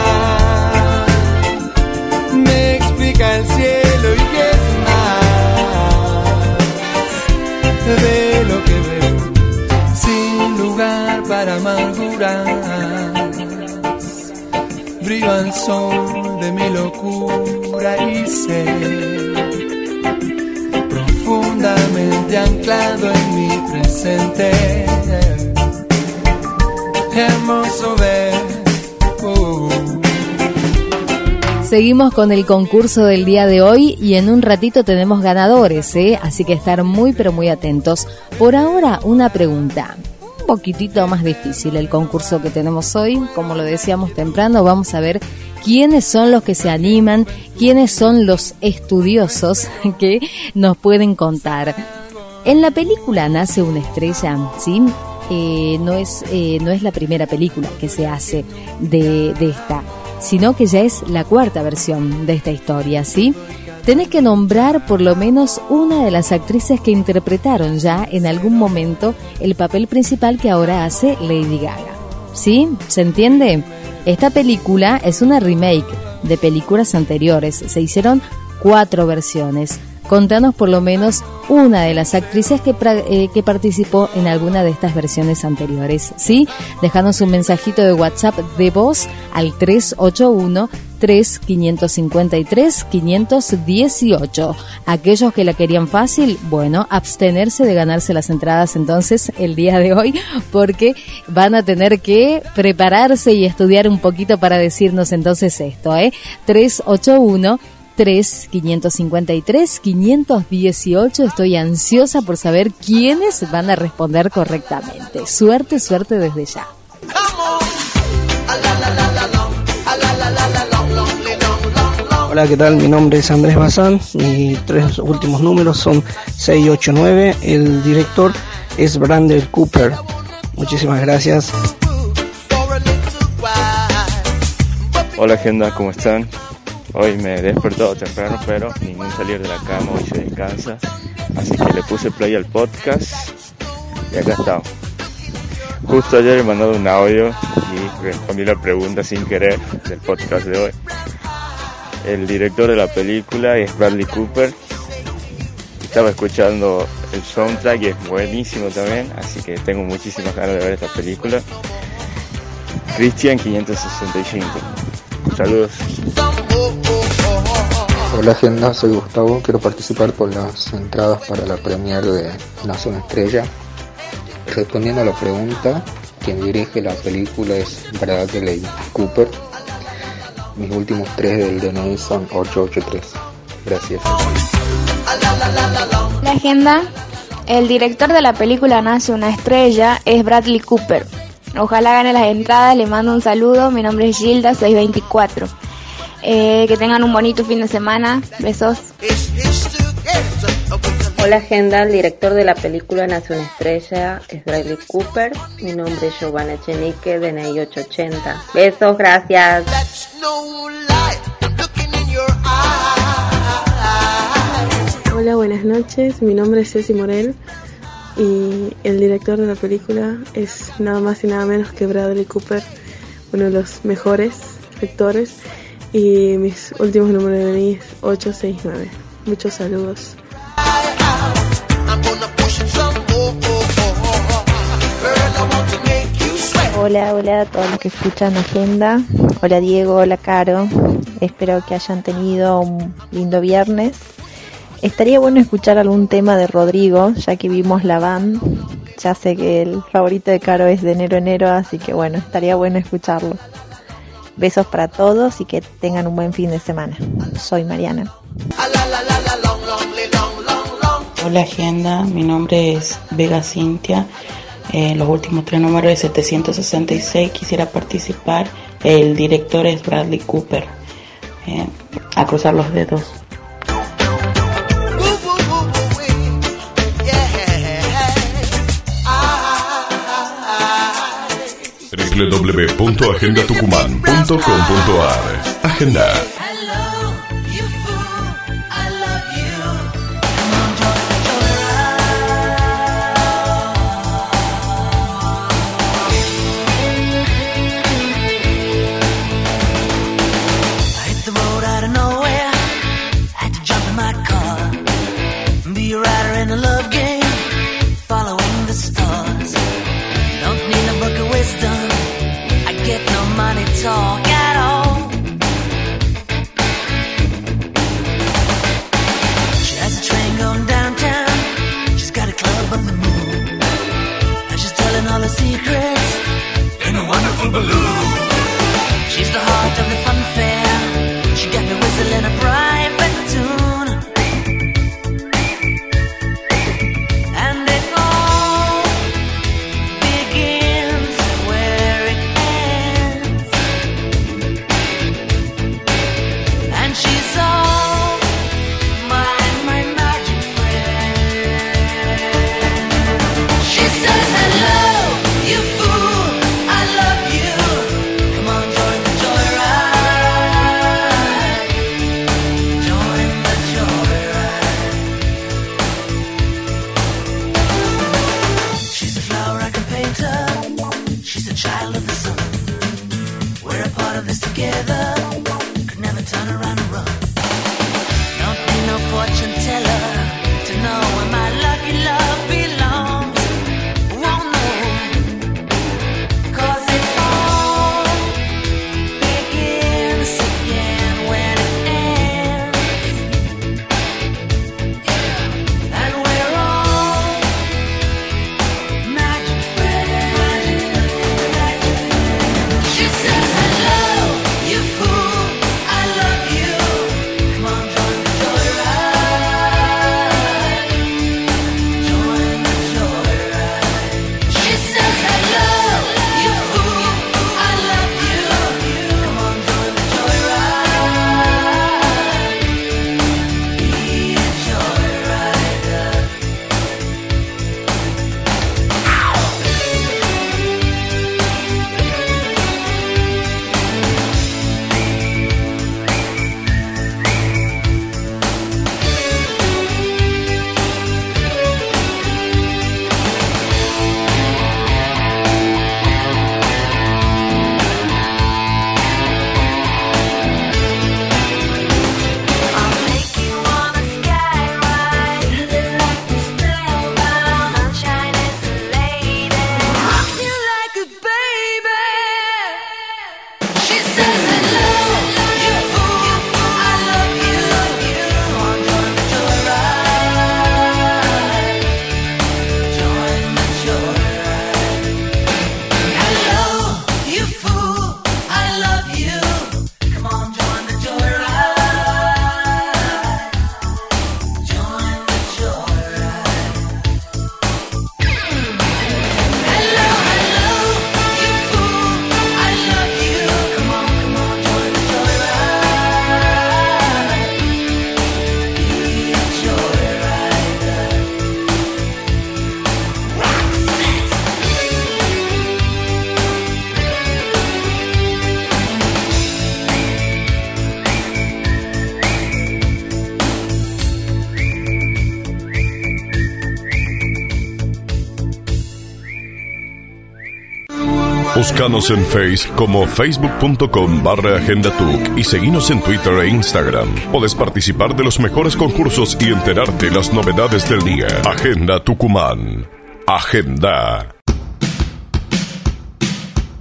me explica el cielo y que es más de lo que veo, sin lugar para amarguras, brilla el sol de mi locura y sé, profundamente anclado en mi presente, hermoso ver. Seguimos con el concurso del día de hoy y en un ratito tenemos ganadores, así que estar muy pero muy atentos. Por ahora una pregunta, un poquitito más difícil el concurso que tenemos hoy, como lo decíamos temprano, vamos a ver quiénes son los que se animan, quiénes son los estudiosos que nos pueden contar. En la película Nace una estrella, ¿sí? No es la primera película que se hace de esta, sino que ya es la cuarta versión de esta historia, ¿sí? Tenés que nombrar por lo menos una de las actrices que interpretaron ya en algún momento el papel principal que ahora hace Lady Gaga, ¿sí? ¿Se entiende? Esta película es una remake de películas anteriores, se hicieron 4 versiones. Contanos por lo menos una de las actrices que participó en alguna de estas versiones anteriores, ¿sí? Déjanos un mensajito de WhatsApp de voz al 381-3553-518. Aquellos que la querían fácil, bueno, abstenerse de ganarse las entradas entonces el día de hoy, porque van a tener que prepararse y estudiar un poquito para decirnos entonces esto, 381-553-518. Estoy ansiosa por saber quiénes van a responder correctamente. Suerte, suerte desde ya. Hola, ¿qué tal? Mi nombre es Andrés Bazán. Mis 3 últimos números son 689. El director es Bradley Cooper. Muchísimas gracias. Hola, Agenda, ¿cómo están? Hoy me he despertado temprano, pero ningún salir de la cama, hoy se descansa. Así que le puse play al podcast y acá estamos. Justo ayer he mandado un audio y respondí la pregunta sin querer del podcast de hoy. El director de la película es Bradley Cooper. Estaba escuchando el soundtrack y es buenísimo también, así que tengo muchísimas ganas de ver esta película. Cristian 565. Saludos. Hola, Agenda, soy Gustavo, quiero participar por las entradas para la premiere de Nace una estrella. Respondiendo a la pregunta, quien dirige la película es Bradley Cooper. Mis últimos 3 del DNI son 883. Gracias. La Agenda, el director de la película Nace una estrella es Bradley Cooper. Ojalá gane las entradas, le mando un saludo, mi nombre es Gilda 624. Que tengan un bonito fin de semana, besos. Hola, Agenda, el director de la película Nace una estrella es Bradley Cooper. Mi nombre es Giovanna Echenique, DNI 880. Besos, gracias. Hola, buenas noches, mi nombre es Ceci Morel y el director de la película es nada más y nada menos que Bradley Cooper, uno de los mejores actores, y mis últimos números de DNI es 869. Muchos saludos. Hola, hola a todos los que escuchan Agenda. Hola Diego, hola Caro. Espero que hayan tenido un lindo viernes. Estaría bueno escuchar algún tema de Rodrigo, ya que vimos la van. Ya sé que el favorito de Caro es de Enero, así que bueno, estaría bueno escucharlo. Besos para todos y que tengan un buen fin de semana. Soy Mariana. Hola Agenda, mi nombre es Vega Cintia. Los últimos 3 números de 766 quisiera participar. El director es Bradley Cooper. A cruzar los dedos. www.agendatucumán.com.ar Agenda. Talk at all. She has a train going downtown. She's got a club on the moon, and she's telling all her secrets in a wonderful balloon. She's the heart of the fun fair. She got me whistling a private tune, and it all begins where it ends. And she's all my magic friend. She says, hello, you fool, I love you. Come on, join the joyride. Join the joyride. She's a flower I can paint her. She's a child of the sun. We're a part of this together. Never turn around and run. Don't need no fortune teller to know where my lucky love belongs. Won't know, 'cause it all begins again when it ends. Yeah. And we're all magic friends. She says, hello, you fool, I love you. Come on, join the joyride. Join the joyride. She says, hello, you fool, I love you. Come on, join the joyride. Be a joyrider. Rocks you like a baby. She says, hello, you fool, I love you. Come on, join the joyride. Join the joyride. Hello, you fool, I love you. Come on, join the joyride. Join the joyride. Hello, hello, you fool, I love you. Come on, join the joyride. Be a joyrider. Búscanos en Face como facebook.com/agendatuc y seguinos en Twitter e Instagram. Podés participar de los mejores concursos y enterarte de las novedades del día. Agenda Tucumán. Agenda.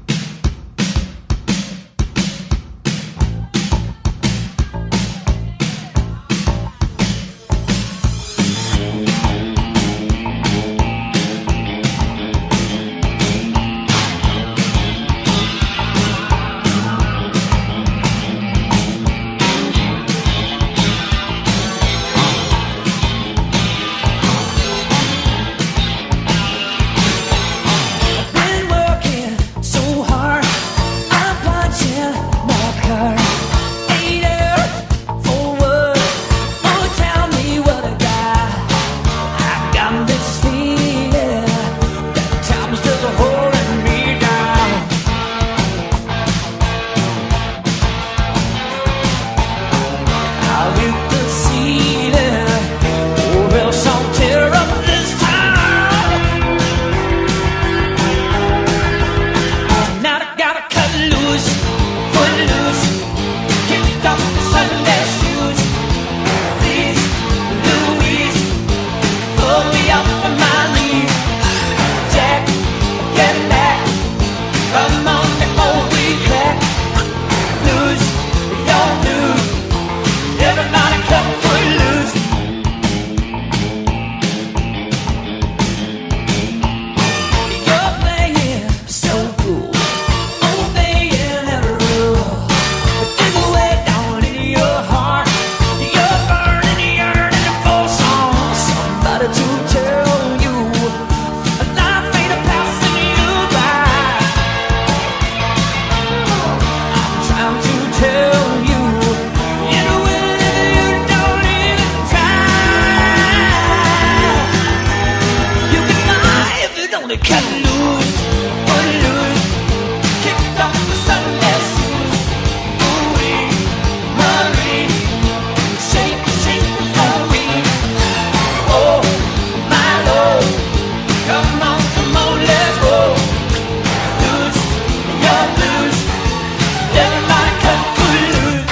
cut loose, footloose, kicked off the Sunday shoes. Ooh-wee, Marie, shake, shake the Halloween. Oh, my Lord, come on, let's go. Lose your blues, everybody cut footloose.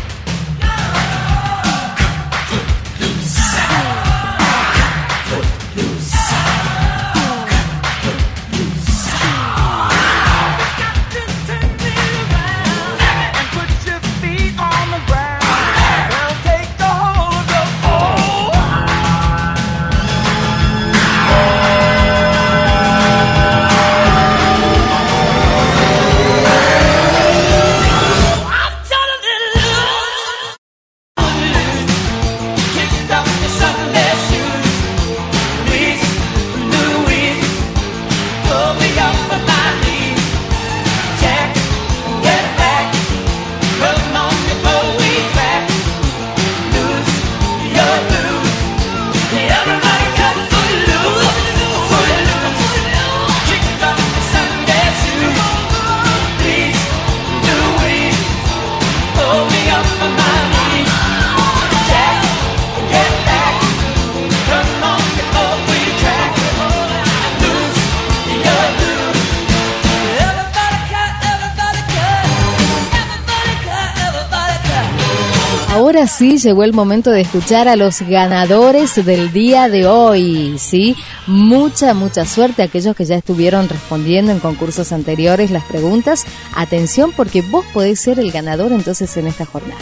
Ahora sí llegó el momento de escuchar a los ganadores del día de hoy, ¿sí? Mucha suerte a aquellos que ya estuvieron respondiendo en concursos anteriores las preguntas. Atención, porque vos podés ser el ganador entonces en esta jornada.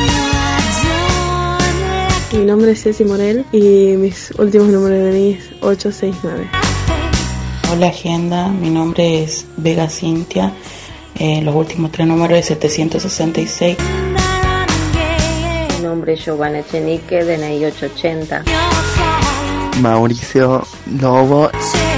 Mi nombre es Ceci Morel y mis últimos números de DNI es 869. Hola Agenda, mi nombre es Vega Cintia, los últimos 3 números es 766. Mi nombre es Giovanna Echenique, DNI 880. Mauricio Lobo.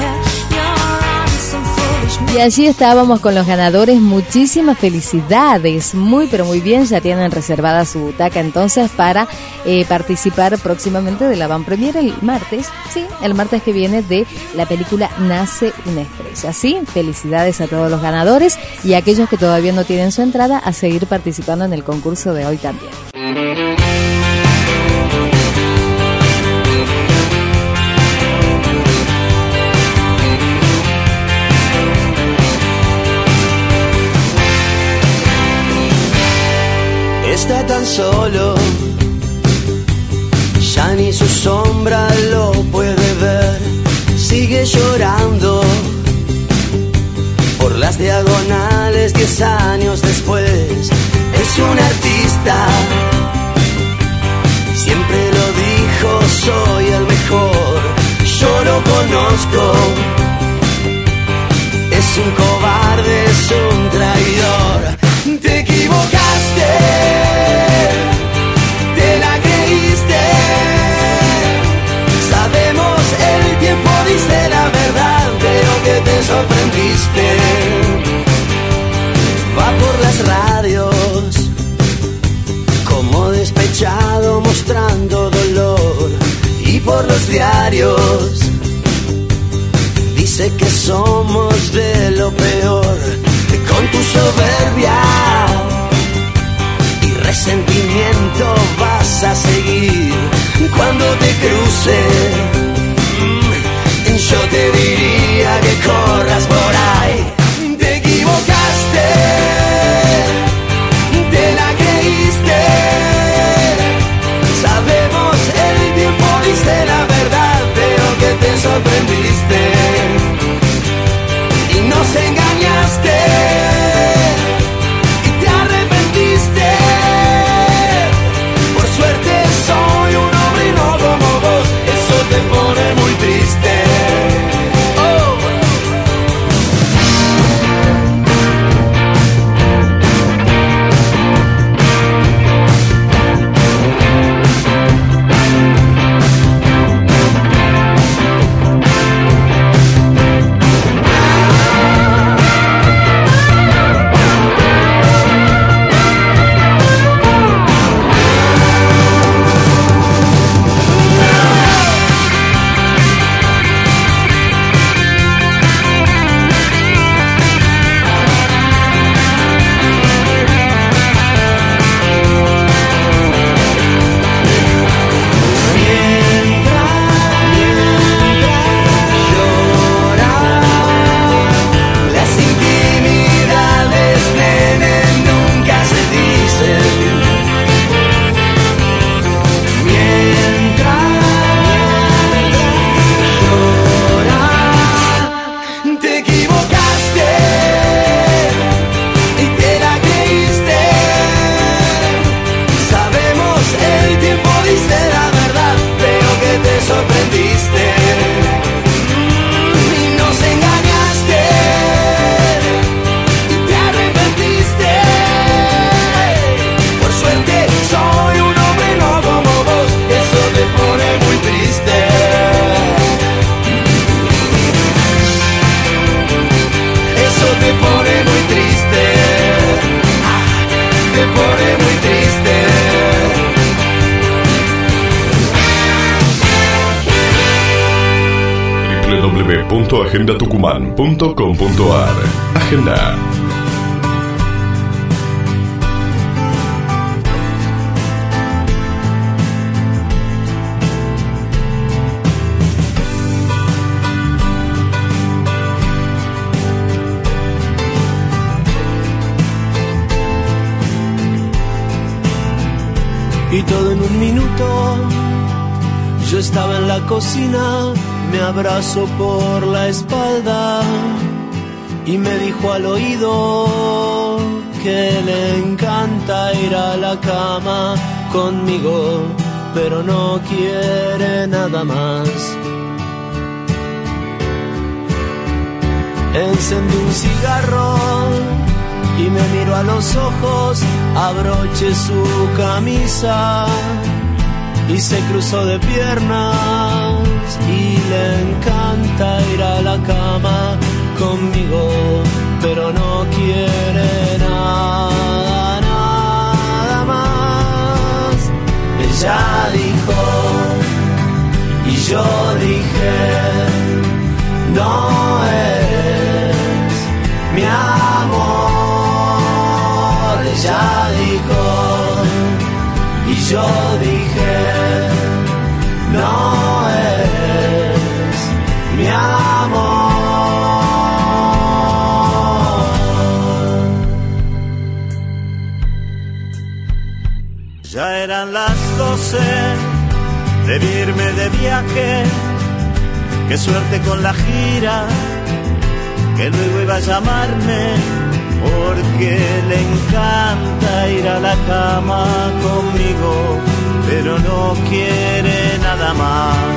Y allí estábamos con los ganadores. Muchísimas felicidades, muy pero muy bien. Ya tienen reservada su butaca entonces para participar próximamente de la Van Premier el martes, sí, el martes que viene, de la película Nace una estrella. Sí, felicidades a todos los ganadores y a aquellos que todavía no tienen su entrada, a seguir participando en el concurso de hoy también. Está tan solo, ya ni su sombra lo puede ver. Sigue llorando por las diagonales 10 años después. Es un artista, siempre lo dijo, soy el mejor. Yo lo conozco, es un cobarde, es un traidor. Te equivocaste, te la creíste. Sabemos, el tiempo dice la verdad, pero que te sorprendiste. Va por las radios como despechado, mostrando dolor. Y por los diarios dice que somos de lo peor. Con tu soberbia y resentimiento vas a seguir. Cuando te cruce, yo te diría que corras por ahí. Te equivocaste, te la creíste. Sabemos, el tiempo dice la verdad, pero que te sorprendiste y nos engañaste. Te pone muy triste. Oh. me pone muy triste. www.agendatucumán.com.ar. Agenda. Y todo en un minuto, yo estaba en la cocina, me abrazó por la espalda y me dijo al oído que le encanta ir a la cama conmigo, pero no quiere nada más. Encendí un cigarro y me miró a los ojos, abroché su camisa y se cruzó de piernas y le encanta ir a la cama conmigo, pero no quiere nada, nada más. Ella dijo y yo dije, no eres mi amor. Ella dijo y yo dije, no eres mi amor. Ya eran las 12, debí irme de viaje, qué suerte con la gira, que luego iba a llamarme, porque le encanta ir a la cama conmigo, pero no quiere nada más.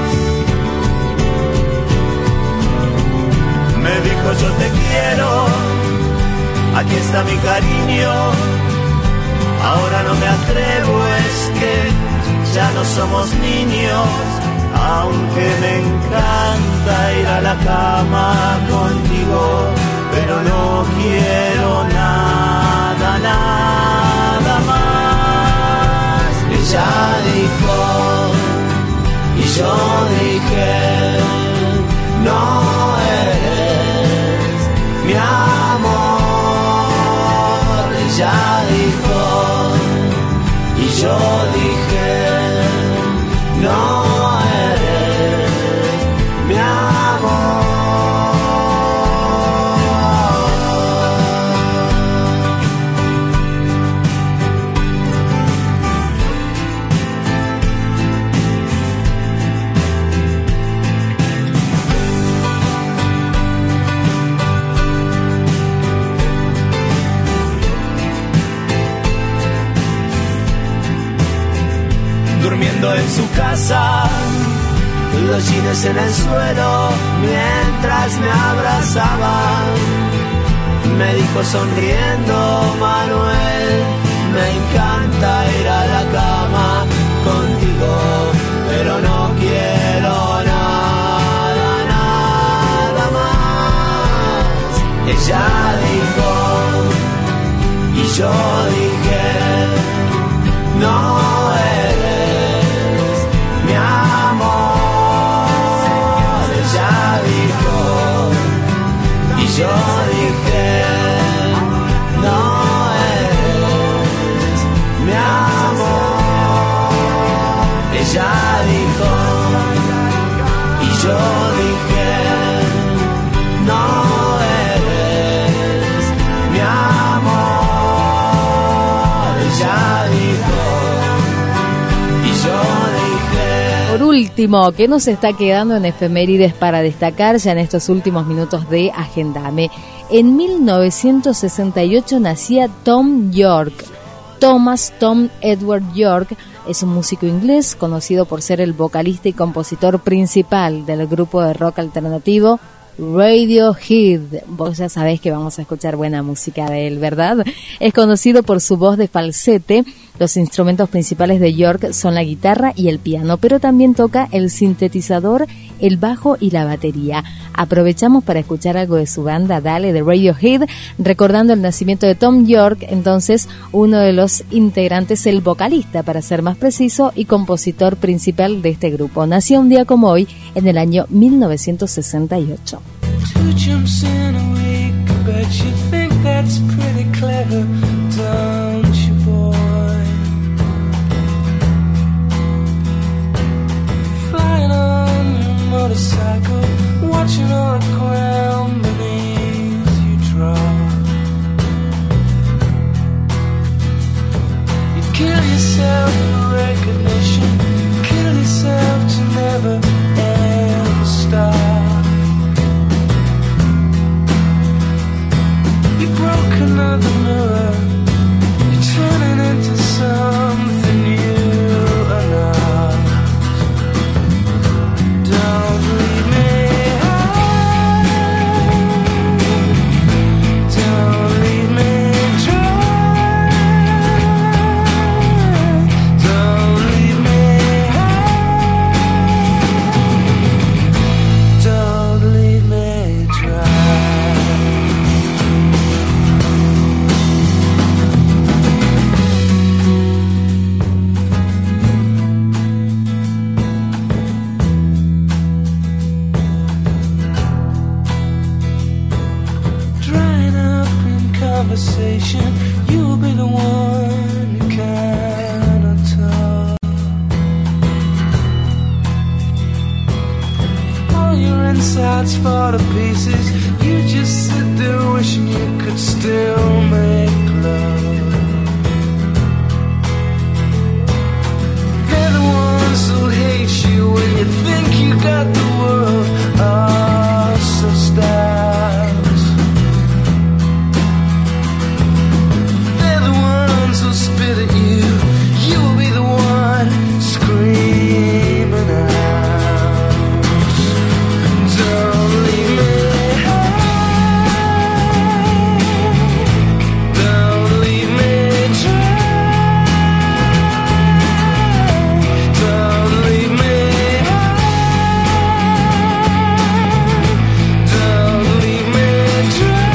Me dijo yo te quiero, aquí está mi cariño, ahora no me atrevo, es que ya no somos niños, aunque me encanta ir a la cama contigo, pero no quiero nada, nada más. Ella dijo y yo dije, no eres mi amor. Ella dijo y yo dije, no eres mi amor. Durmiendo en su casa, los jeans en el suelo, mientras me abrazaban, me dijo sonriendo, Manuel, me encanta ir a la cama contigo, pero no quiero nada, nada más. Ella dijo y yo dije, no eres mi amor. Ella dijo y yo dije, no eres mi amor. Ella dijo y yo dije, no eres mi amor. Ella dijo y yo dije. Por último, ¿qué nos está quedando en efemérides para destacar ya en estos últimos minutos de Agendame? En 1968 nacía Tom York. Thomas Tom Edward York es un músico inglés conocido por ser el vocalista y compositor principal del grupo de rock alternativo Radiohead. Vos ya sabés que vamos a escuchar buena música de él, ¿verdad? Es conocido por su voz de falsete Los instrumentos principales de York son la guitarra y el piano, pero también toca el sintetizador, el bajo y la batería. Aprovechamos para escuchar algo de su banda Dale de Radiohead, recordando el nacimiento de Thom Yorke, entonces uno de los integrantes, el vocalista para ser más preciso, y compositor principal de este grupo. Nació un día como hoy, en el año 1968. Motorcycle, watching all the ground beneath you drop. You kill yourself for recognition, kill yourself to never ever stop. You broke another mirror, you're turning into something you are not. Don't leave me high, don't leave me dry, don't leave me high, don't leave me dry. Conversation, you'll be the one who cannot talk. All your insides fall to pieces. You just sit there wishing you could still make love. They're the ones who hate you when you think you got the world all so stacked. Spit at you, you will be the one screaming out. Don't leave me high, don't leave me dry, don't leave me high, don't leave me dry.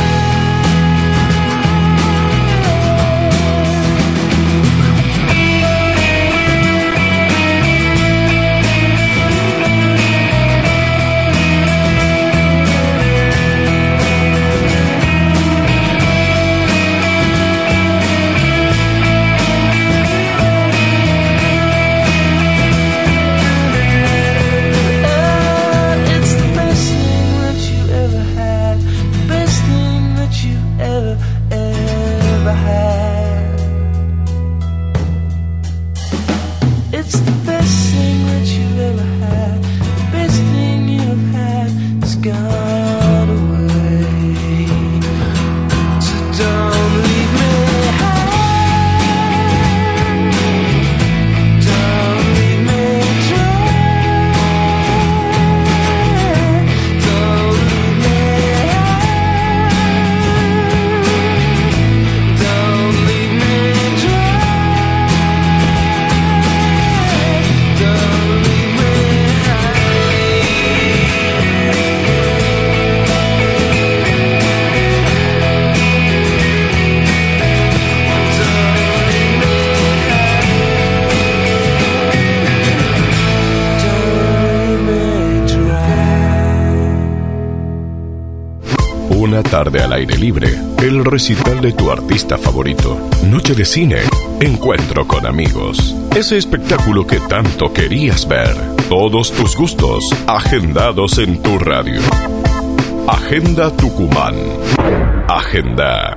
Una tarde al aire libre, el recital de tu artista favorito, noche de cine, encuentro con amigos, ese espectáculo que tanto querías ver, todos tus gustos agendados en tu radio. Agenda Tucumán. Agenda.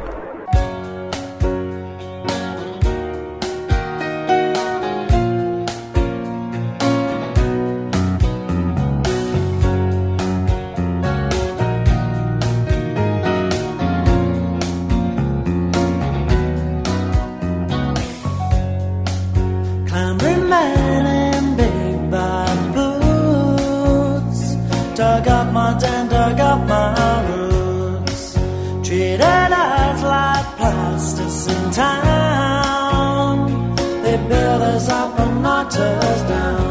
waters down.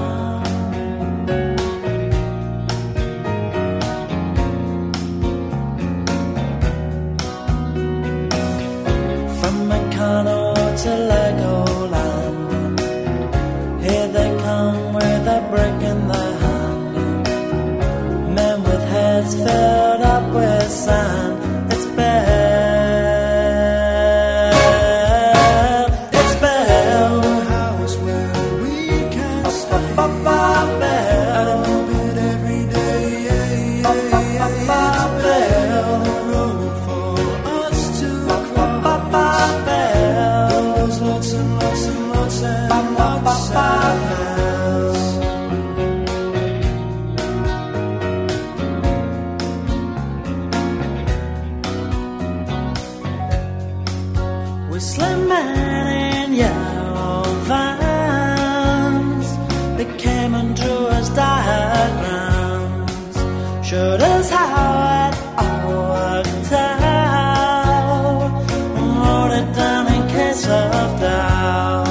From Meccano to Legoland, here they come with a brick in their hand. Men with heads filled up with sand. It's Belle, it's Belle, the house where we can stay. Belle, a little bit every day. It's Belle, the road for us to cross. Belle, there's lots and lots and lots and lots of bells. Whistling man in yellow vans, they came and drew us diagrams, showed us how it all worked out, and wrote it down in case of doubt.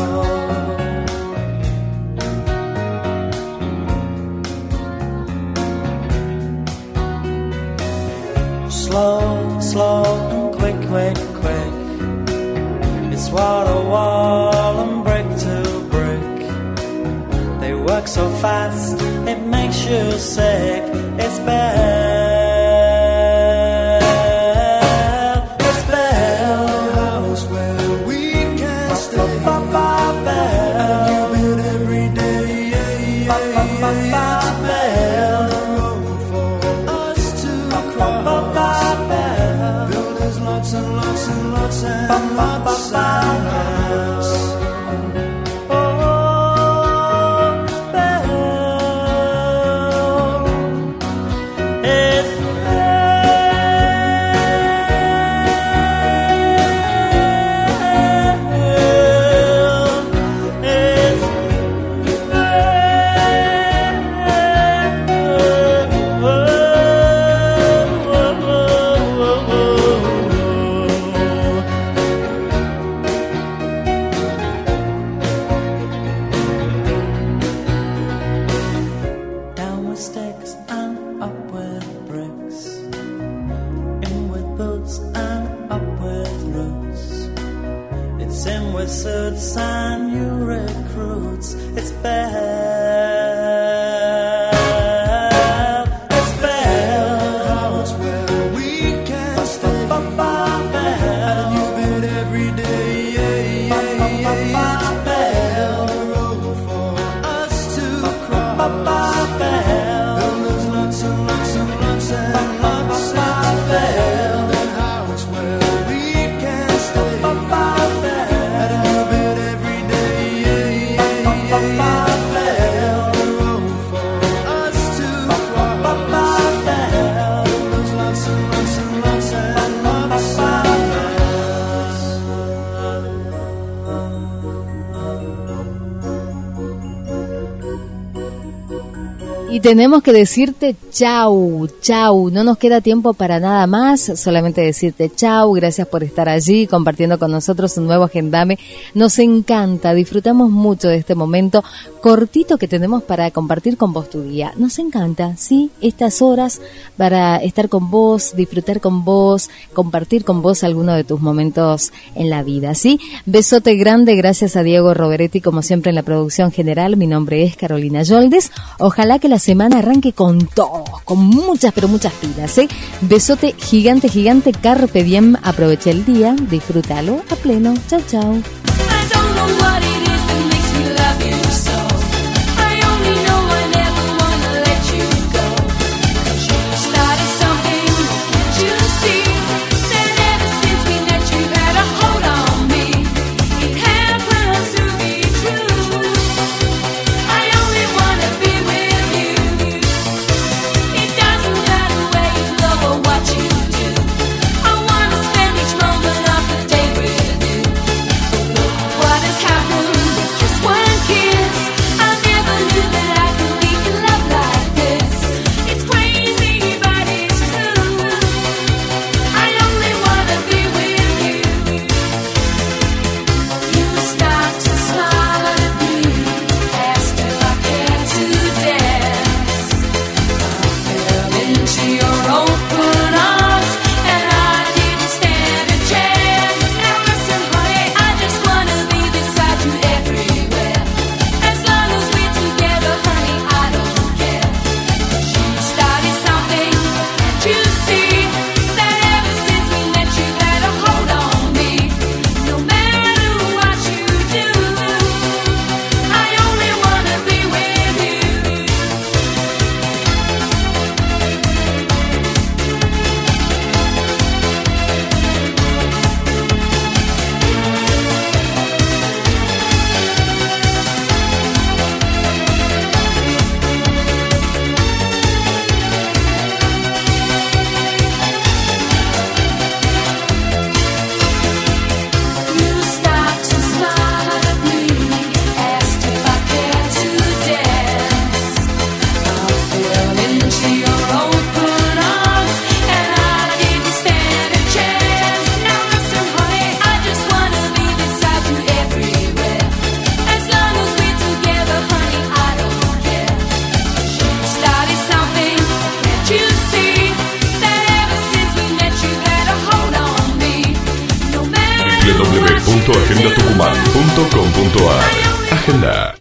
Slow, slow and quick, quick, quick. It's wall to wall and brick to brick. They work so fast, it makes you sick. It's Belle, it's Belle, the house where we can stay. Belle, a little bit every day. It's Belle, the road for us to cross. Belle, builders lots and lots and lots and lots of house. Oh, Belle, it's down with sticks and up with bricks, in with boots and up with roots. It's in with suits and new recruits. It's Belle, it's Belle, the house where we can stay. Belle, a new bit every day. It's Belle, the road for us to cross. Belle, there's lots and lots and lots and lots of Belle, the house where we can stay. Belle, a new bit every day. Belle, the road for us to cross. Belle, there's lots and lots and lots and lots of Y tenemos que decirte chau, chau, no nos queda tiempo para nada más, solamente decirte chau, gracias por estar allí compartiendo con nosotros un nuevo Agendame. Nos encanta, disfrutamos mucho de este momento cortito que tenemos para compartir con vos tu día. Nos encanta, ¿sí? Estas horas para estar con vos, disfrutar con vos, compartir con vos alguno de tus momentos en la vida, ¿sí? Besote grande, gracias a Diego Roveretti, como siempre en la producción general. Mi nombre es Carolina Yoldes. Ojalá que la semana arranque con todo, con muchas, pero muchas pilas, ¿eh? Besote gigante, gigante, carpe diem, aprovecha el día, disfrútalo a pleno. Chau, chau. What has happened? Just one kiss. radiotucumán.com.ar. Agenda.